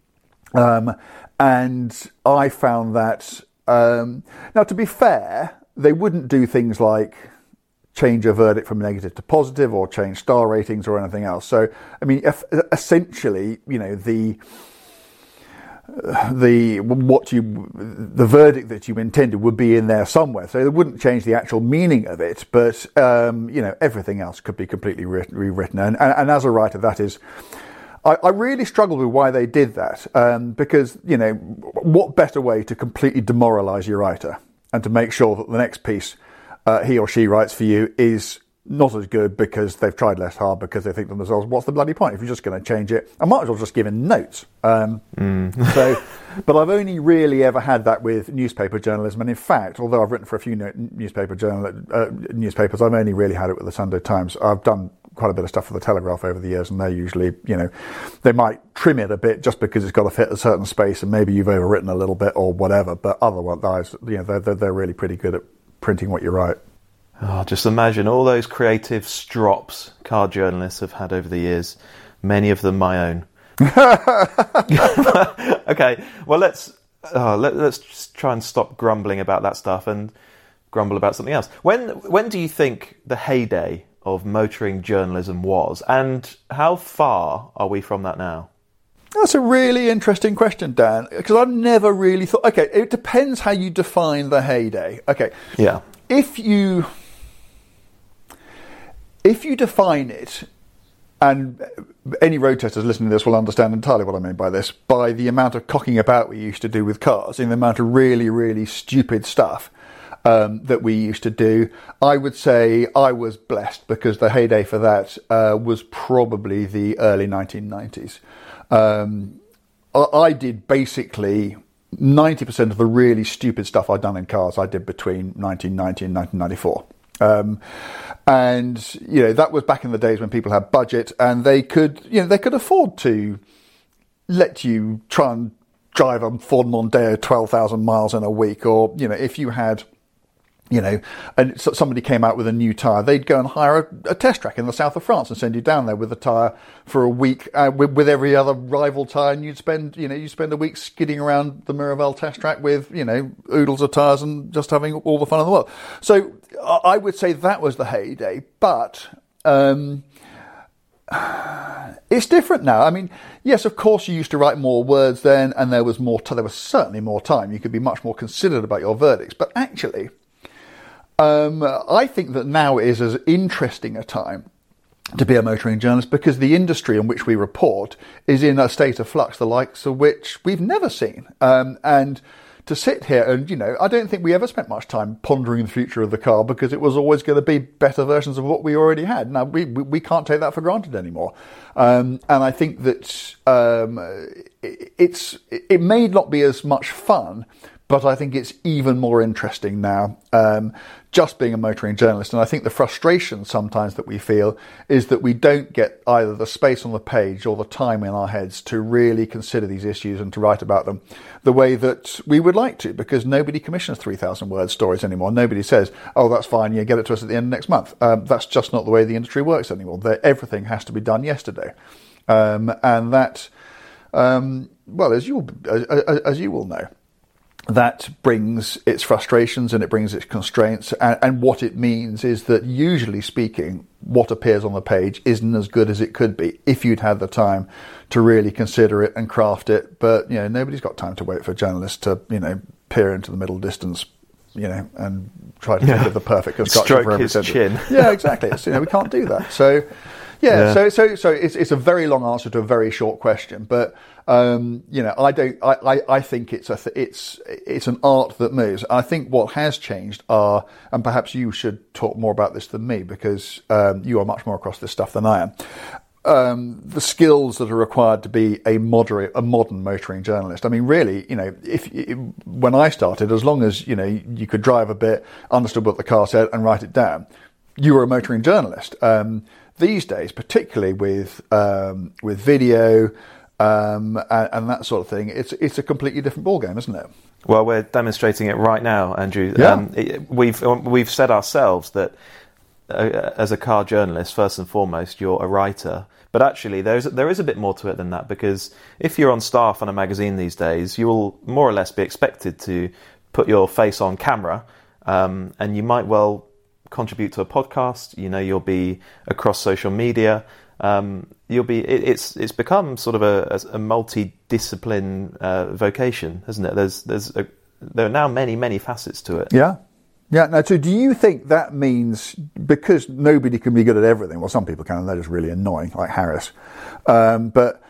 Um, and I found that, um, now to be fair, they wouldn't do things like change a verdict from negative to positive or change star ratings or anything else. So, I mean, if, essentially, you know, the the what you the verdict that you intended would be in there somewhere. So they wouldn't change the actual meaning of it, but um, you know, everything else could be completely re- rewritten. And, and, and as a writer, that is. I, I really struggled with why they did that, um, because, you know, what better way to completely demoralise your writer and to make sure that the next piece Uh, he or she writes for you is not as good because they've tried less hard, because they think to themselves, what's the bloody point? If you're just going to change it, I might as well just give in notes. Um, mm. so, but I've only really ever had that with newspaper journalism. And in fact, although I've written for a few no- newspaper journal- uh, newspapers, I've only really had it with the Sunday Times. I've done quite a bit of stuff for the Telegraph over the years, and they usually, you know, they might trim it a bit just because it's got to fit a certain space, and maybe you've overwritten a little bit or whatever. But otherwise, you know, they're, they're, they're really pretty good at printing what you write. Oh, just imagine all those creative strops car journalists have had over the years. Many of them my own. Okay, well let's uh, let, let's just try and stop grumbling about that stuff and grumble about something else. When when do you think the heyday of motoring journalism was, and how far are we from that now? That's a really interesting question, Dan, because I've never really thought... Okay, it depends how you define the heyday. Okay. Yeah. If you... If you define it, and any road testers listening to this will understand entirely what I mean by this, by the amount of cocking about we used to do with cars, in the amount of really, really stupid stuff um, that we used to do, I would say I was blessed, because the heyday for that uh, was probably the early nineteen nineties. Um, I, I did basically ninety percent of the really stupid stuff I'd done in cars I did between nineteen ninety and nineteen ninety-four. Um, and, you know, that was back in the days when people had budget and they could, you know, they could afford to let you try and drive a Ford Mondeo twelve thousand miles in a week. Or, you know, if you had, you know, and somebody came out with a new tyre, they'd go and hire a, a test track in the south of France and send you down there with a tyre for a week uh, with, with every other rival tyre, and you'd spend, you know, you spend a week skidding around the Miraval test track with, you know, oodles of tyres and just having all the fun in the world. So I would say that was the heyday, but um, it's different now. I mean, yes, of course, you used to write more words then, and there was more. T- there was certainly more time. You could be much more considered about your verdicts, but actually. Um, I think that now is as interesting a time to be a motoring journalist, because the industry in which we report is in a state of flux, the likes of which we've never seen. Um, and to sit here and, you know, I don't think we ever spent much time pondering the future of the car, because it was always going to be better versions of what we already had. Now, we we, we can't take that for granted anymore. Um, and I think that um, it, it's it may not be as much fun, but I think it's even more interesting now, um, just being a motoring journalist. And I think the frustration sometimes that we feel is that we don't get either the space on the page or the time in our heads to really consider these issues and to write about them the way that we would like to, because nobody commissions three thousand word stories anymore. Nobody says, oh, that's fine, you get it to us at the end of next month. Um, that's just not the way the industry works anymore. That everything has to be done yesterday. Um, and that, um, well, as you as, as you will know, that brings its frustrations and it brings its constraints, and, and what it means is that, usually speaking, what appears on the page isn't as good as it could be if you'd had the time to really consider it and craft it. But, you know, nobody's got time to wait for journalists to, you know, peer into the middle distance, you know, and try to yeah. think of the perfect construction Stroke for every his sentence. chin. Yeah, exactly. It's, you know, we can't do that. So, yeah, yeah. so so so it's it's a very long answer to a very short question, but. Um, you know, I don't. I, I, I think it's a. Th- it's it's an art that moves. I think what has changed are, and perhaps you should talk more about this than me, because um, you are much more across this stuff than I am. Um, the skills that are required to be a moderate, a modern motoring journalist. I mean, really, you know, if when I started, as long as you know you could drive a bit, understood what the car said, and write it down, you were a motoring journalist. Um, these days, particularly with um, with video. Um, and, and that sort of thing, it's it's a completely different ballgame, isn't it? Well, we're demonstrating it right now, Andrew. Yeah. Um, it, we've we've said ourselves that uh, as a car journalist, first and foremost, you're a writer. But actually, there's there is a bit more to it than that, because if you're on staff on a magazine these days, you will more or less be expected to put your face on camera, um, and you might well contribute to a podcast. You know, you'll be across social media. Um, you'll be. It, it's it's become sort of a, a multi-discipline uh, vocation, hasn't it? There's there's a, there are now many many facets to it. Yeah, yeah. Now, so do you think that means, because nobody can be good at everything? Well, some people can, and they're just really annoying, like Harris. Um, but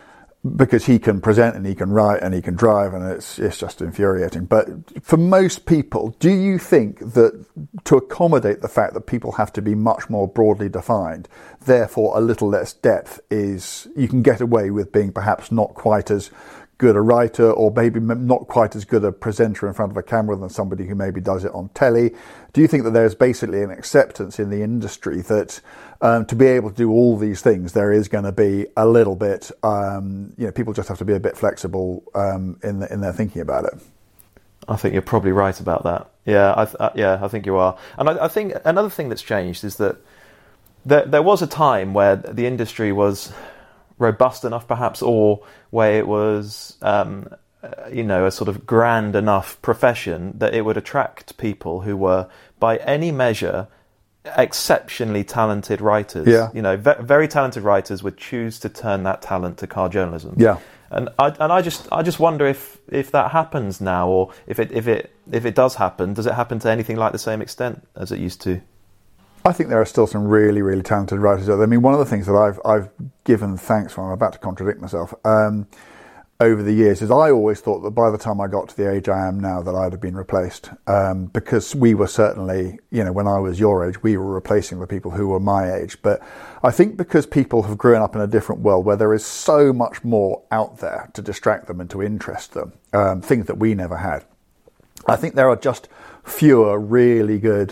because he can present and he can write and he can drive, and it's it's just infuriating. But for most people, do you think that to accommodate the fact that people have to be much more broadly defined, therefore a little less depth, is you can get away with being perhaps not quite as good a writer, or maybe not quite as good a presenter in front of a camera than somebody who maybe does it on telly? Do you think that there's basically an acceptance in the industry that um, to be able to do all these things, there is going to be a little bit, um, you know, people just have to be a bit flexible um, in the, in their thinking about it? I think you're probably right about that. Yeah, I th- uh, yeah, I think you are. And I, I think another thing that's changed is that there, there was a time where the industry was robust enough, perhaps, or where it was, um, you know, a sort of grand enough profession that it would attract people who were, by any measure, exceptionally talented writers. Yeah. You know, ve- very talented writers would choose to turn that talent to car journalism. Yeah. And I and I just I just wonder if, if that happens now, or if it if it if it does happen, does it happen to anything like the same extent as it used to? I think there are still some really, really talented writers out there. I mean, one of the things that I've I've given thanks for, I'm about to contradict myself, um, over the years is I always thought that by the time I got to the age I am now that I'd have been replaced. Um, because we were certainly, you know, when I was your age, we were replacing the people who were my age. But I think because people have grown up in a different world where there is so much more out there to distract them and to interest them, um, things that we never had, I think there are just fewer really good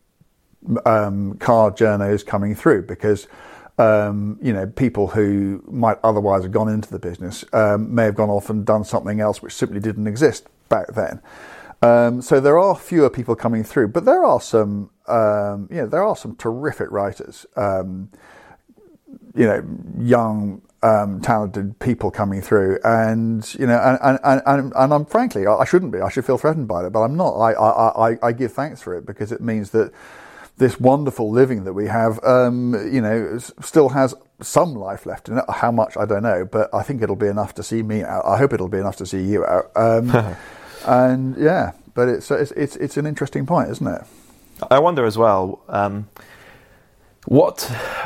Um, car journos coming through, because um, you know, people who might otherwise have gone into the business um, may have gone off and done something else which simply didn't exist back then. Um, so there are fewer people coming through, but there are some, um, you know, there are some terrific writers, um, you know, young, um, talented people coming through, and you know, and and and, and I'm frankly, I shouldn't be. I should feel threatened by it, but I'm not. I I I, I give thanks for it, because it means that this wonderful living that we have, um, you know, still has some life left in it. How much, I don't know, but I think it'll be enough to see me out. I hope it'll be enough to see you out. Um, and yeah, but it's, it's it's it's an interesting point, isn't it? I wonder as well um, what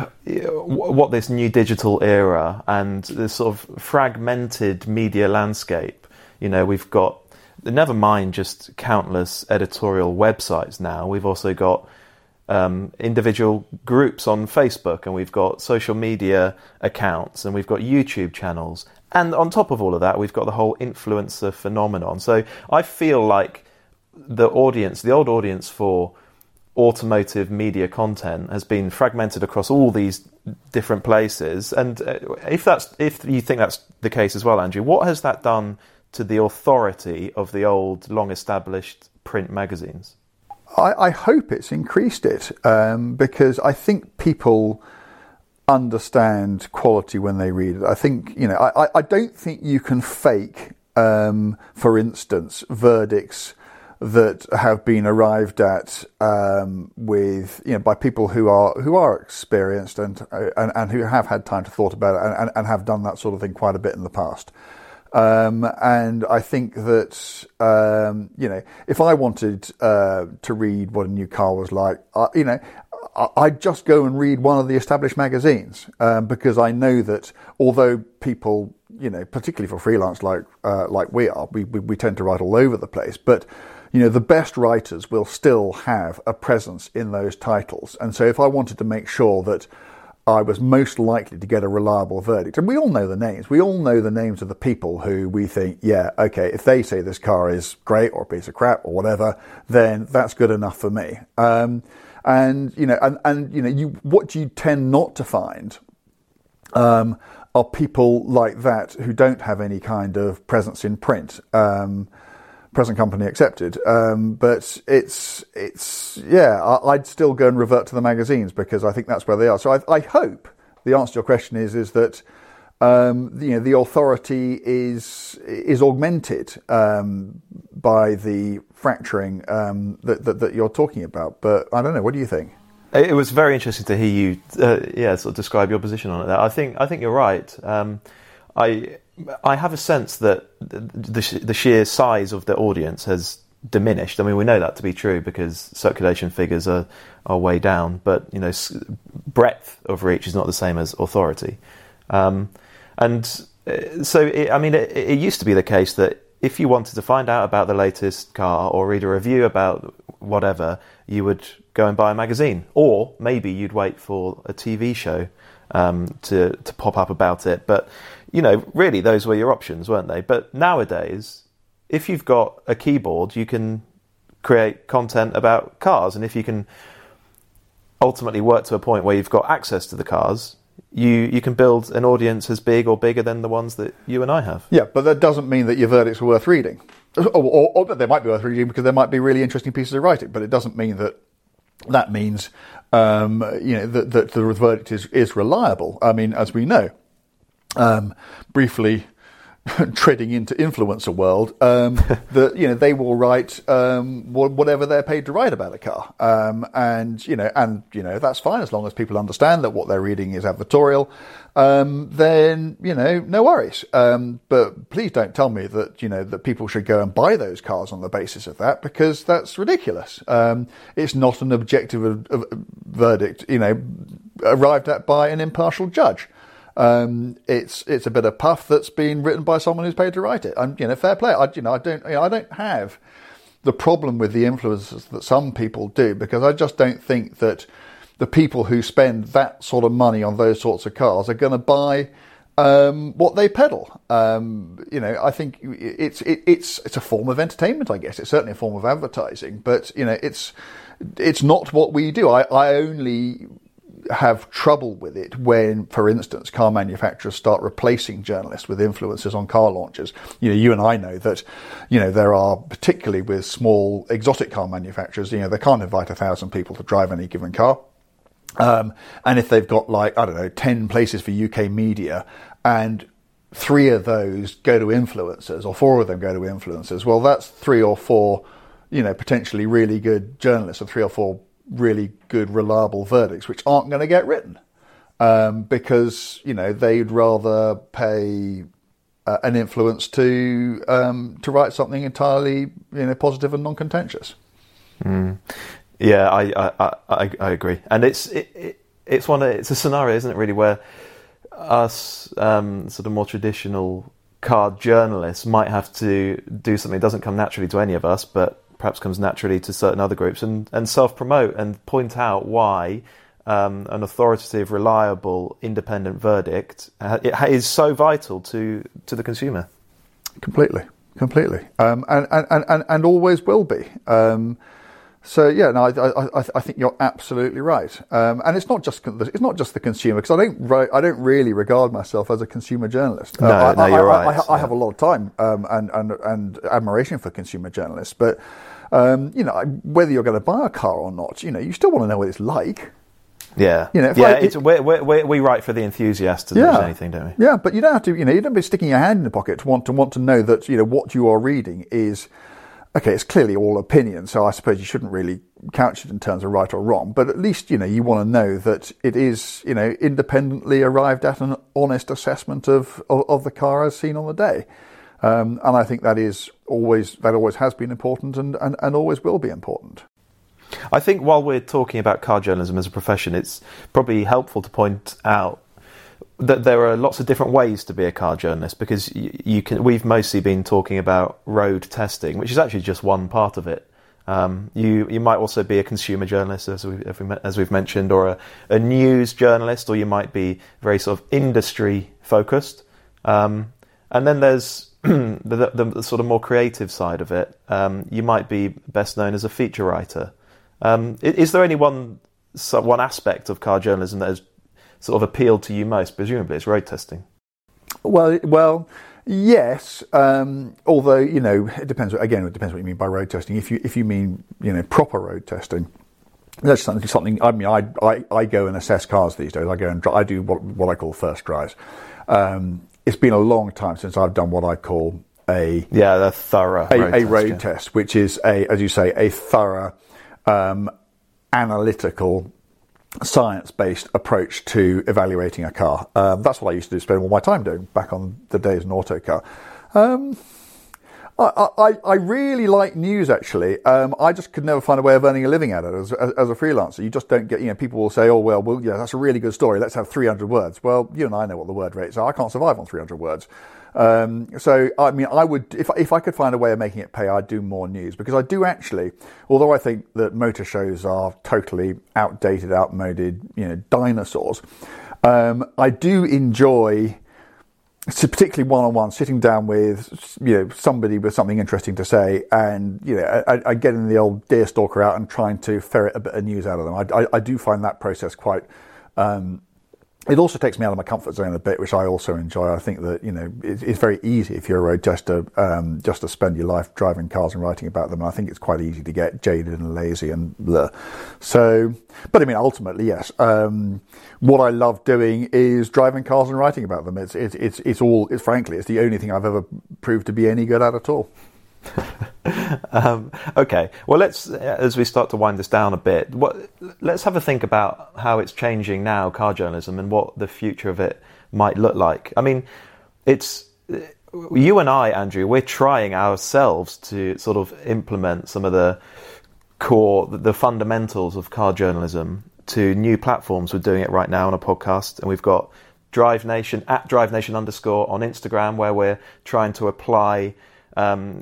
what this new digital era and this sort of fragmented media landscape. You know, we've got, never mind just countless editorial websites now. We've also got Um, individual groups on Facebook, and we've got social media accounts, and we've got YouTube channels, and on top of all of that we've got the whole influencer phenomenon. So I feel like the audience, the old audience for automotive media content has been fragmented across all these different places. And if that's if you think that's the case as well, Andrew, what has that done to the authority of the old long established print magazines? I, I hope it's increased it, um, because I think people understand quality when they read it. I think, you know, I, I don't think you can fake, um, for instance, verdicts that have been arrived at um, with, you know, by people who are who are experienced and and, and who have had time to thought about it, and, and have done that sort of thing quite a bit in the past. Um, and I think that, um, you know, if I wanted uh, to read what a new car was like, uh, you know, I'd just go and read one of the established magazines, um, because I know that although people, you know, particularly for freelance like uh, like we are, we, we we tend to write all over the place, but you know, the best writers will still have a presence in those titles. And so if I wanted to make sure that I was most likely to get a reliable verdict, and we all know the names. We all know the names of the people who we think, yeah, okay, if they say this car is great or a piece of crap or whatever, then that's good enough for me. Um, and you know, and, and you know, you what you tend not to find um, are people like that who don't have any kind of presence in print. Um, present company accepted, um, but it's it's yeah. I, I'd still go and revert to the magazines, because I think that's where they are. So I, I hope the answer to your question is is that um, you know, the authority is is augmented um, by the fracturing um, that, that that you're talking about. But I don't know. What do you think? It was very interesting to hear you, uh, yeah, sort of describe your position on it. There, I think I think you're right. Um, I. I have a sense that the, the sheer size of the audience has diminished. I mean, we know that to be true because circulation figures are, are way down, but you know, breadth of reach is not the same as authority. Um, and so it, I mean, it, it used to be the case that if you wanted to find out about the latest car or read a review about whatever, you would go and buy a magazine, or maybe you'd wait for a T V show um, to to pop up about it. But you know, really, those were your options, weren't they? But nowadays, if you've got a keyboard, you can create content about cars, and if you can ultimately work to a point where you've got access to the cars, you you can build an audience as big or bigger than the ones that you and I have. Yeah, but that doesn't mean that your verdicts are worth reading. Or, or, or they might be worth reading because there might be really interesting pieces of writing, but it doesn't mean that that means um, you know that, that the verdict is, is reliable. I mean, as we know, um, briefly treading into influencer world, um, that you know they will write um, whatever they're paid to write about a car, um, and you know, and you know that's fine as long as people understand that what they're reading is advertorial. Um, then you know, no worries. Um, but please don't tell me that you know that people should go and buy those cars on the basis of that, because that's ridiculous. Um, it's not an objective of, of verdict, you know, arrived at by an impartial judge. Um, it's it's a bit of puff that's been written by someone who's paid to write it. And you know, fair play. I you know I don't you know, I don't have the problem with the influencers that some people do, because I just don't think that the people who spend that sort of money on those sorts of cars are going to buy um, what they peddle. Um, you know, I think it's it, it's it's a form of entertainment. I guess it's certainly a form of advertising, but you know, it's it's not what we do. I, I only have trouble with it when, for instance, car manufacturers start replacing journalists with influencers on car launches. You know, you and I know that, you know, there are, particularly with small exotic car manufacturers, you know, they can't invite a thousand people to drive any given car. Um, and if they've got like, I don't know, ten places for U K media and three of those go to influencers, or four of them go to influencers, well, that's three or four, you know, potentially really good journalists, or three or four really good, reliable verdicts, which aren't going to get written um, because, you know, they'd rather pay uh, an influence to um, to write something entirely, you know, positive and non-contentious. Mm. Yeah, I, I I I agree, and it's it, it it's one of, it's a scenario, isn't it, really, where us um, sort of more traditional car journalists might have to do something that doesn't come naturally to any of us, but perhaps comes naturally to certain other groups, and, and self-promote and point out why um, an authoritative, reliable, independent verdict uh, it is so vital to, to the consumer. Completely, completely, um, and, and, and, and always will be. Um, so yeah, no, I, I, I think you're absolutely right, um, and it's not just it's not just the consumer, because I don't I don't really regard myself as a consumer journalist. No, uh, no, I, you're I, right. I, I yeah. have a lot of time um, and, and and admiration for consumer journalists, but um, you know, whether you're going to buy a car or not, you know, you still want to know what it's like. Yeah, you know, yeah. I, it's, it, we we we write for the enthusiasts as yeah, much as anything, don't we? Yeah, but you don't have to. You know, you don't be sticking your hand in the pocket to want to want to know that, you know, what you are reading is okay. It's clearly all opinion, so I suppose you shouldn't really couch it in terms of right or wrong. But at least, you know, you want to know that it is, you know, independently arrived at an honest assessment of of, of the car as seen on the day. Um, and I think that is always that always has been important, and, and, and always will be important. I think while we're talking about car journalism as a profession, it's probably helpful to point out that there are lots of different ways to be a car journalist, because you, you can. We've mostly been talking about road testing, which is actually just one part of it. Um, you you might also be a consumer journalist, as, we, as we've mentioned, or a, a news journalist, or you might be very sort of industry focused. Um, and then there's the, the, the sort of more creative side of it. Um, you might be best known as a feature writer. Um, is there any one one aspect of car journalism that has sort of appealed to you most? Presumably it's road testing. Well, well, yes. Um, although, you know, it depends. Again, it depends what you mean by road testing. If you if you mean, you know, proper road testing, that's something. Something. I mean, I I, I go and assess cars these days. I go and I do what what I call first drives. Um, it's been a long time since I've done what I call a yeah, the thorough a road, a test, road yeah. test, which is a, as you say, a thorough, um, analytical, science-based approach to evaluating a car. Um, that's what I used to do, spend all my time doing back on the days in auto car. Um, I, I, I really like news, actually. Um, I just could never find a way of earning a living at it as, as, as a freelancer. You just don't get, you know, people will say, oh, well, well, yeah, that's a really good story. Let's have three hundred words. Well, you and I know what the word rates are. I can't survive on three hundred words. Um, so, I mean, I would, if, if I could find a way of making it pay, I'd do more news, because I do actually, although I think that motor shows are totally outdated, outmoded, you know, dinosaurs, um, I do enjoy, so particularly one-on-one, sitting down with, you know, somebody with something interesting to say, and, you know, I, I getting the old deer stalker out and trying to ferret a bit of news out of them. I, I, I do find that process quite, um, it also takes me out of my comfort zone a bit, which I also enjoy. I think that, you know, it, it's very easy if you're a road just to, um, just to spend your life driving cars and writing about them. And I think it's quite easy to get jaded and lazy and blah. So, but I mean, ultimately, yes. Um, what I love doing is driving cars and writing about them. It's, it's, it's, it's all, it's frankly, it's the only thing I've ever proved to be any good at at all. um, okay, well, let's, as we start to wind this down a bit, what, let's have a think about how it's changing now, car journalism, and what the future of it might look like. I mean, it's, you and I, Andrew, we're trying ourselves to sort of implement some of the core, the fundamentals of car journalism to new platforms. We're doing it right now on a podcast, and we've got Drive Nation, at Drive Nation underscore on Instagram, where we're trying to apply um,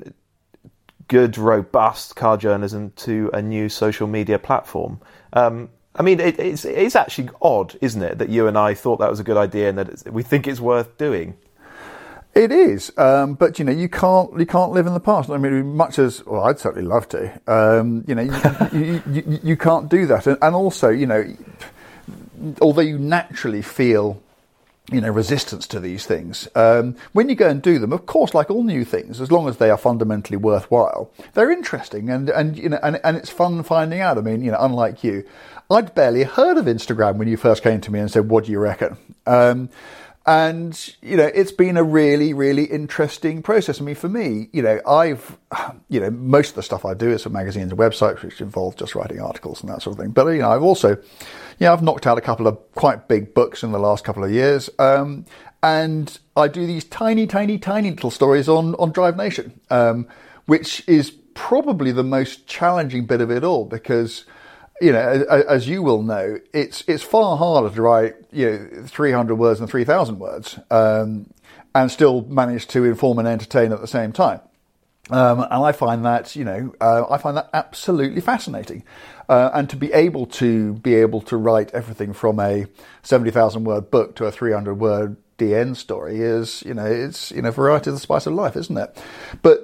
good, robust car journalism to a new social media platform. Um, I mean, it, it's, it's actually odd, isn't it, that you and I thought that was a good idea and that it's, we think it's worth doing. It is, um, but you know, you can't you can't live in the past. I mean, much as well, I'd certainly love to. Um, you know, you, you, you, you can't do that, and, and also, you know, although you naturally feel, you know, resistance to these things, um, when you go and do them, of course, like all new things, as long as they are fundamentally worthwhile, they're interesting, and, and you know, and, and it's fun finding out. I mean, you know, unlike you, I'd barely heard of Instagram when you first came to me and said, "What do you reckon?" Um, and you know, it's been a really, really interesting process. I mean, for me, you know, I've, you know, most of the stuff I do is for magazines and websites, which involve just writing articles and that sort of thing. But you know, I've also Yeah, I've knocked out a couple of quite big books in the last couple of years. Um, and I do these tiny, tiny, tiny little stories on, on Drive Nation, um, which is probably the most challenging bit of it all, because, you know, as, as you will know, it's it's far harder to write, you know, three hundred words than three thousand words, um, and still manage to inform and entertain at the same time. Um, and I find that, you know, uh, I find that absolutely fascinating. Uh, and to be able to be able to write everything from a seventy thousand word book to a three hundred word D N story is, you know, it's, you know, variety is the spice of life, isn't it? But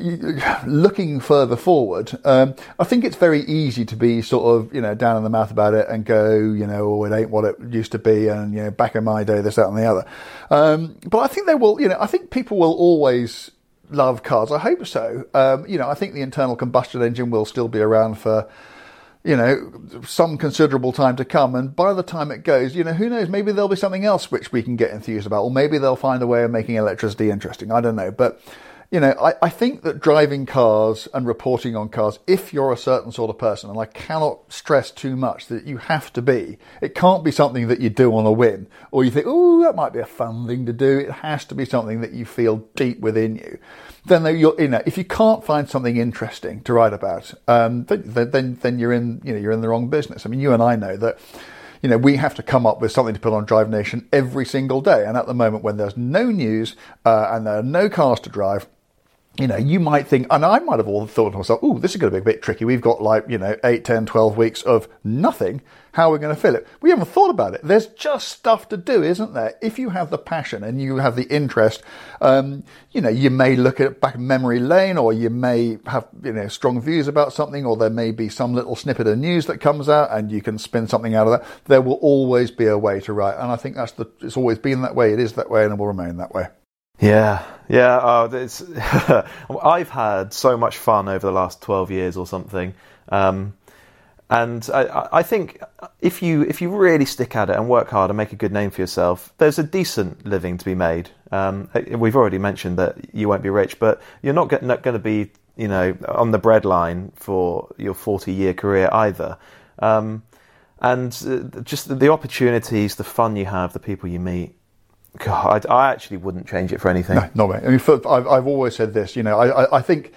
looking further forward, um, I think it's very easy to be sort of, you know, down in the mouth about it and go, you know, oh, it ain't what it used to be, and, you know, back in my day, this, that, and the other. Um, but I think they will, you know, I think people will always love cars. I hope so. Um, you know, I think the internal combustion engine will still be around for, you know, some considerable time to come. And by the time it goes, you know, who knows, maybe there'll be something else which we can get enthused about, or maybe they'll find a way of making electricity interesting. I don't know. But, you know, I, I think that driving cars and reporting on cars, if you're a certain sort of person, and I cannot stress too much that you have to be, it can't be something that you do on a whim, or you think, oh, that might be a fun thing to do. It has to be something that you feel deep within you. Then you're, you know, if you can't find something interesting to write about, um, then, then then you're in, you know, you're in the wrong business. I mean, you and I know that, you know, we have to come up with something to put on Drive Nation every single day. And at the moment, when there's no news uh, and there are no cars to drive, you know, you might think, and I might have all thought to myself, oh, this is going to be a bit tricky. We've got like, you know, eight, ten, twelve weeks of nothing. How are we going to fill it? We haven't thought about it. There's just stuff to do, isn't there? If you have the passion and you have the interest, um, you know, you may look at back memory lane, or you may have, you know, strong views about something, or there may be some little snippet of news that comes out and you can spin something out of that. There will always be a way to write. And I think that's the, it's always been that way. It is that way, and it will remain that way. Yeah, yeah. Uh, it's I've had so much fun over the last twelve years or something, um, and I, I think if you if you really stick at it and work hard and make a good name for yourself, there's a decent living to be made. Um, we've already mentioned that you won't be rich, but you're not, get, not going to be, you know, on the breadline for your forty year career either. Um, and uh, just the, the opportunities, the fun you have, the people you meet. God, I, I actually wouldn't change it for anything. No, not me. I mean, for, I've, I've always said this. You know, I, I, I think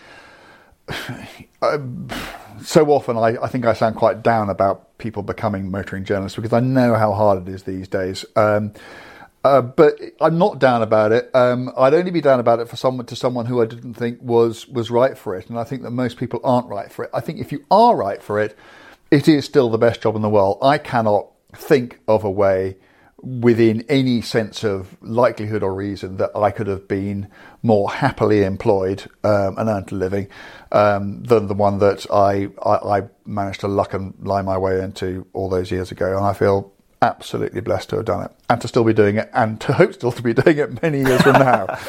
I, so often I, I think I sound quite down about people becoming motoring journalists because I know how hard it is these days. Um, uh, but I'm not down about it. Um, I'd only be down about it for someone to someone who I didn't think was was right for it, and I think that most people aren't right for it. I think if you are right for it, it is still the best job in the world. I cannot think of a way within any sense of likelihood or reason that I could have been more happily employed um, and earned a living um, than the one that I, I, I managed to luck and lie my way into all those years ago. And I feel absolutely blessed to have done it and to still be doing it and to hope still to be doing it many years from now.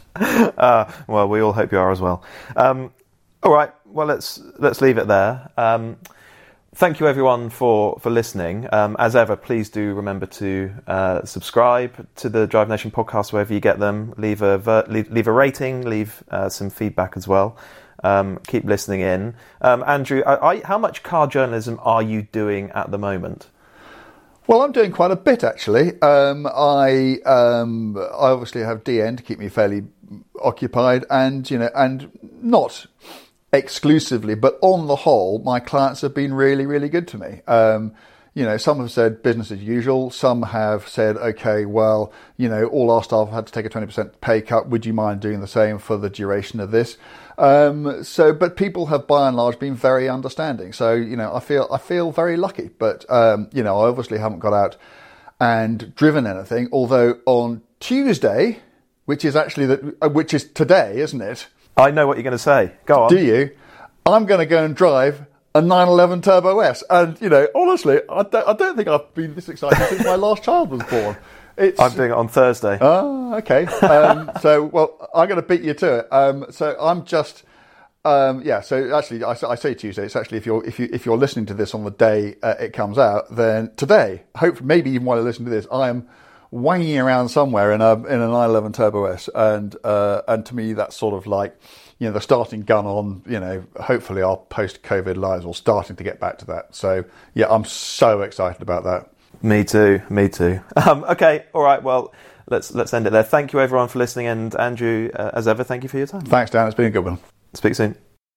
uh, well, we all hope you are as well. Um, all right. Well, let's let's leave it there. Um, Thank you, everyone, for, for listening. Um, as ever, please do remember to uh, subscribe to the Drive Nation podcast wherever you get them. Leave a ver- leave, leave a rating, leave uh, some feedback as well. Um, keep listening in. Um, Andrew, I, I, how much car journalism are you doing at the moment? Well, I'm doing quite a bit, actually. Um, I um, I obviously have D N to keep me fairly occupied, and you know, and not exclusively, but on the whole, my clients have been really, really good to me. Um, you know, some have said business as usual. Some have said, okay, well, you know, all our staff have had to take a twenty percent pay cut. Would you mind doing the same for the duration of this? Um, so, but people have by and large been very understanding. So, you know, I feel, I feel very lucky, but, um, you know, I obviously haven't got out and driven anything. Although on Tuesday, which is actually the, which is today, isn't it? I know what you're going to say. Go on. Do you? I'm going to go and drive a nine eleven Turbo S. And, you know, honestly, I don't, I don't think I've been this excited since my last child was born. It's, I'm doing it on Thursday. Oh, okay. Um, so, well, I'm going to beat you to it. Um, so I'm just, um, yeah. So actually, I, I say Tuesday. It's actually if you're if you if you're listening to this on the day uh, it comes out, then today, hopefully, maybe even while you listen to this, I am wanging around somewhere in a in a nine eleven Turbo S, and uh, and to me that's sort of like, you know, the starting gun on, you know, hopefully our post-COVID lives, or starting to get back to that. So yeah, I'm so excited about that. Me too, me too. Um, okay, all right. Well, let's let's end it there. Thank you everyone for listening, and Andrew, uh, as ever, thank you for your time. Thanks, Dan. It's been a good one. Speak soon.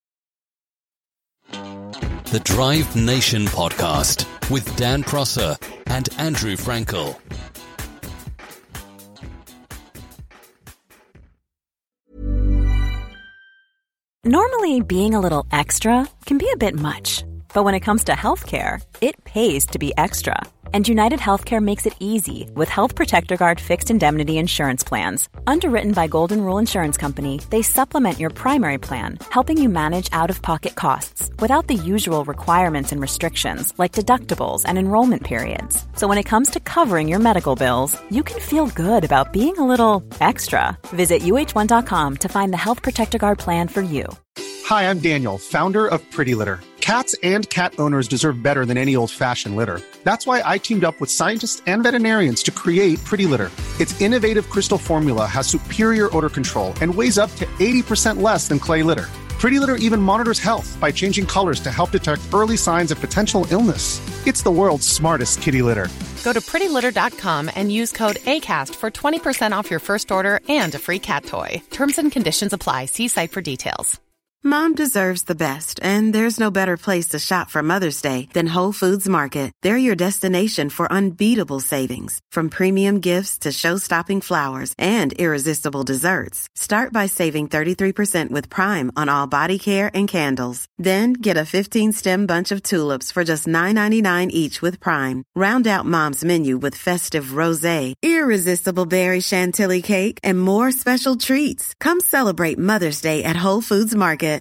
The Drive Nation podcast with Dan Prosser and Andrew Frankel. Normally, being a little extra can be a bit much, but when it comes to healthcare, it pays to be extra. And United Healthcare makes it easy with Health Protector Guard fixed indemnity insurance plans. Underwritten by Golden Rule Insurance Company, they supplement your primary plan, helping you manage out-of-pocket costs without the usual requirements and restrictions like deductibles and enrollment periods. So when it comes to covering your medical bills, you can feel good about being a little extra. Visit U H one dot com to find the Health Protector Guard plan for you. Hi, I'm Daniel, founder of Pretty Litter. Cats and cat owners deserve better than any old-fashioned litter. That's why I teamed up with scientists and veterinarians to create Pretty Litter. Its innovative crystal formula has superior odor control and weighs up to eighty percent less than clay litter. Pretty Litter even monitors health by changing colors to help detect early signs of potential illness. It's the world's smartest kitty litter. Go to pretty litter dot com and use code ACAST for twenty percent off your first order and a free cat toy. Terms and conditions apply. See site for details. Mom deserves the best, and there's no better place to shop for Mother's Day than Whole Foods Market. They're your destination for unbeatable savings, from premium gifts to show-stopping flowers and irresistible desserts. Start by saving thirty-three percent with Prime on all body care and candles. Then get a fifteen-stem bunch of tulips for just nine ninety-nine each with Prime. Round out Mom's menu with festive rosé, irresistible berry chantilly cake, and more special treats. Come celebrate Mother's Day at Whole Foods Market.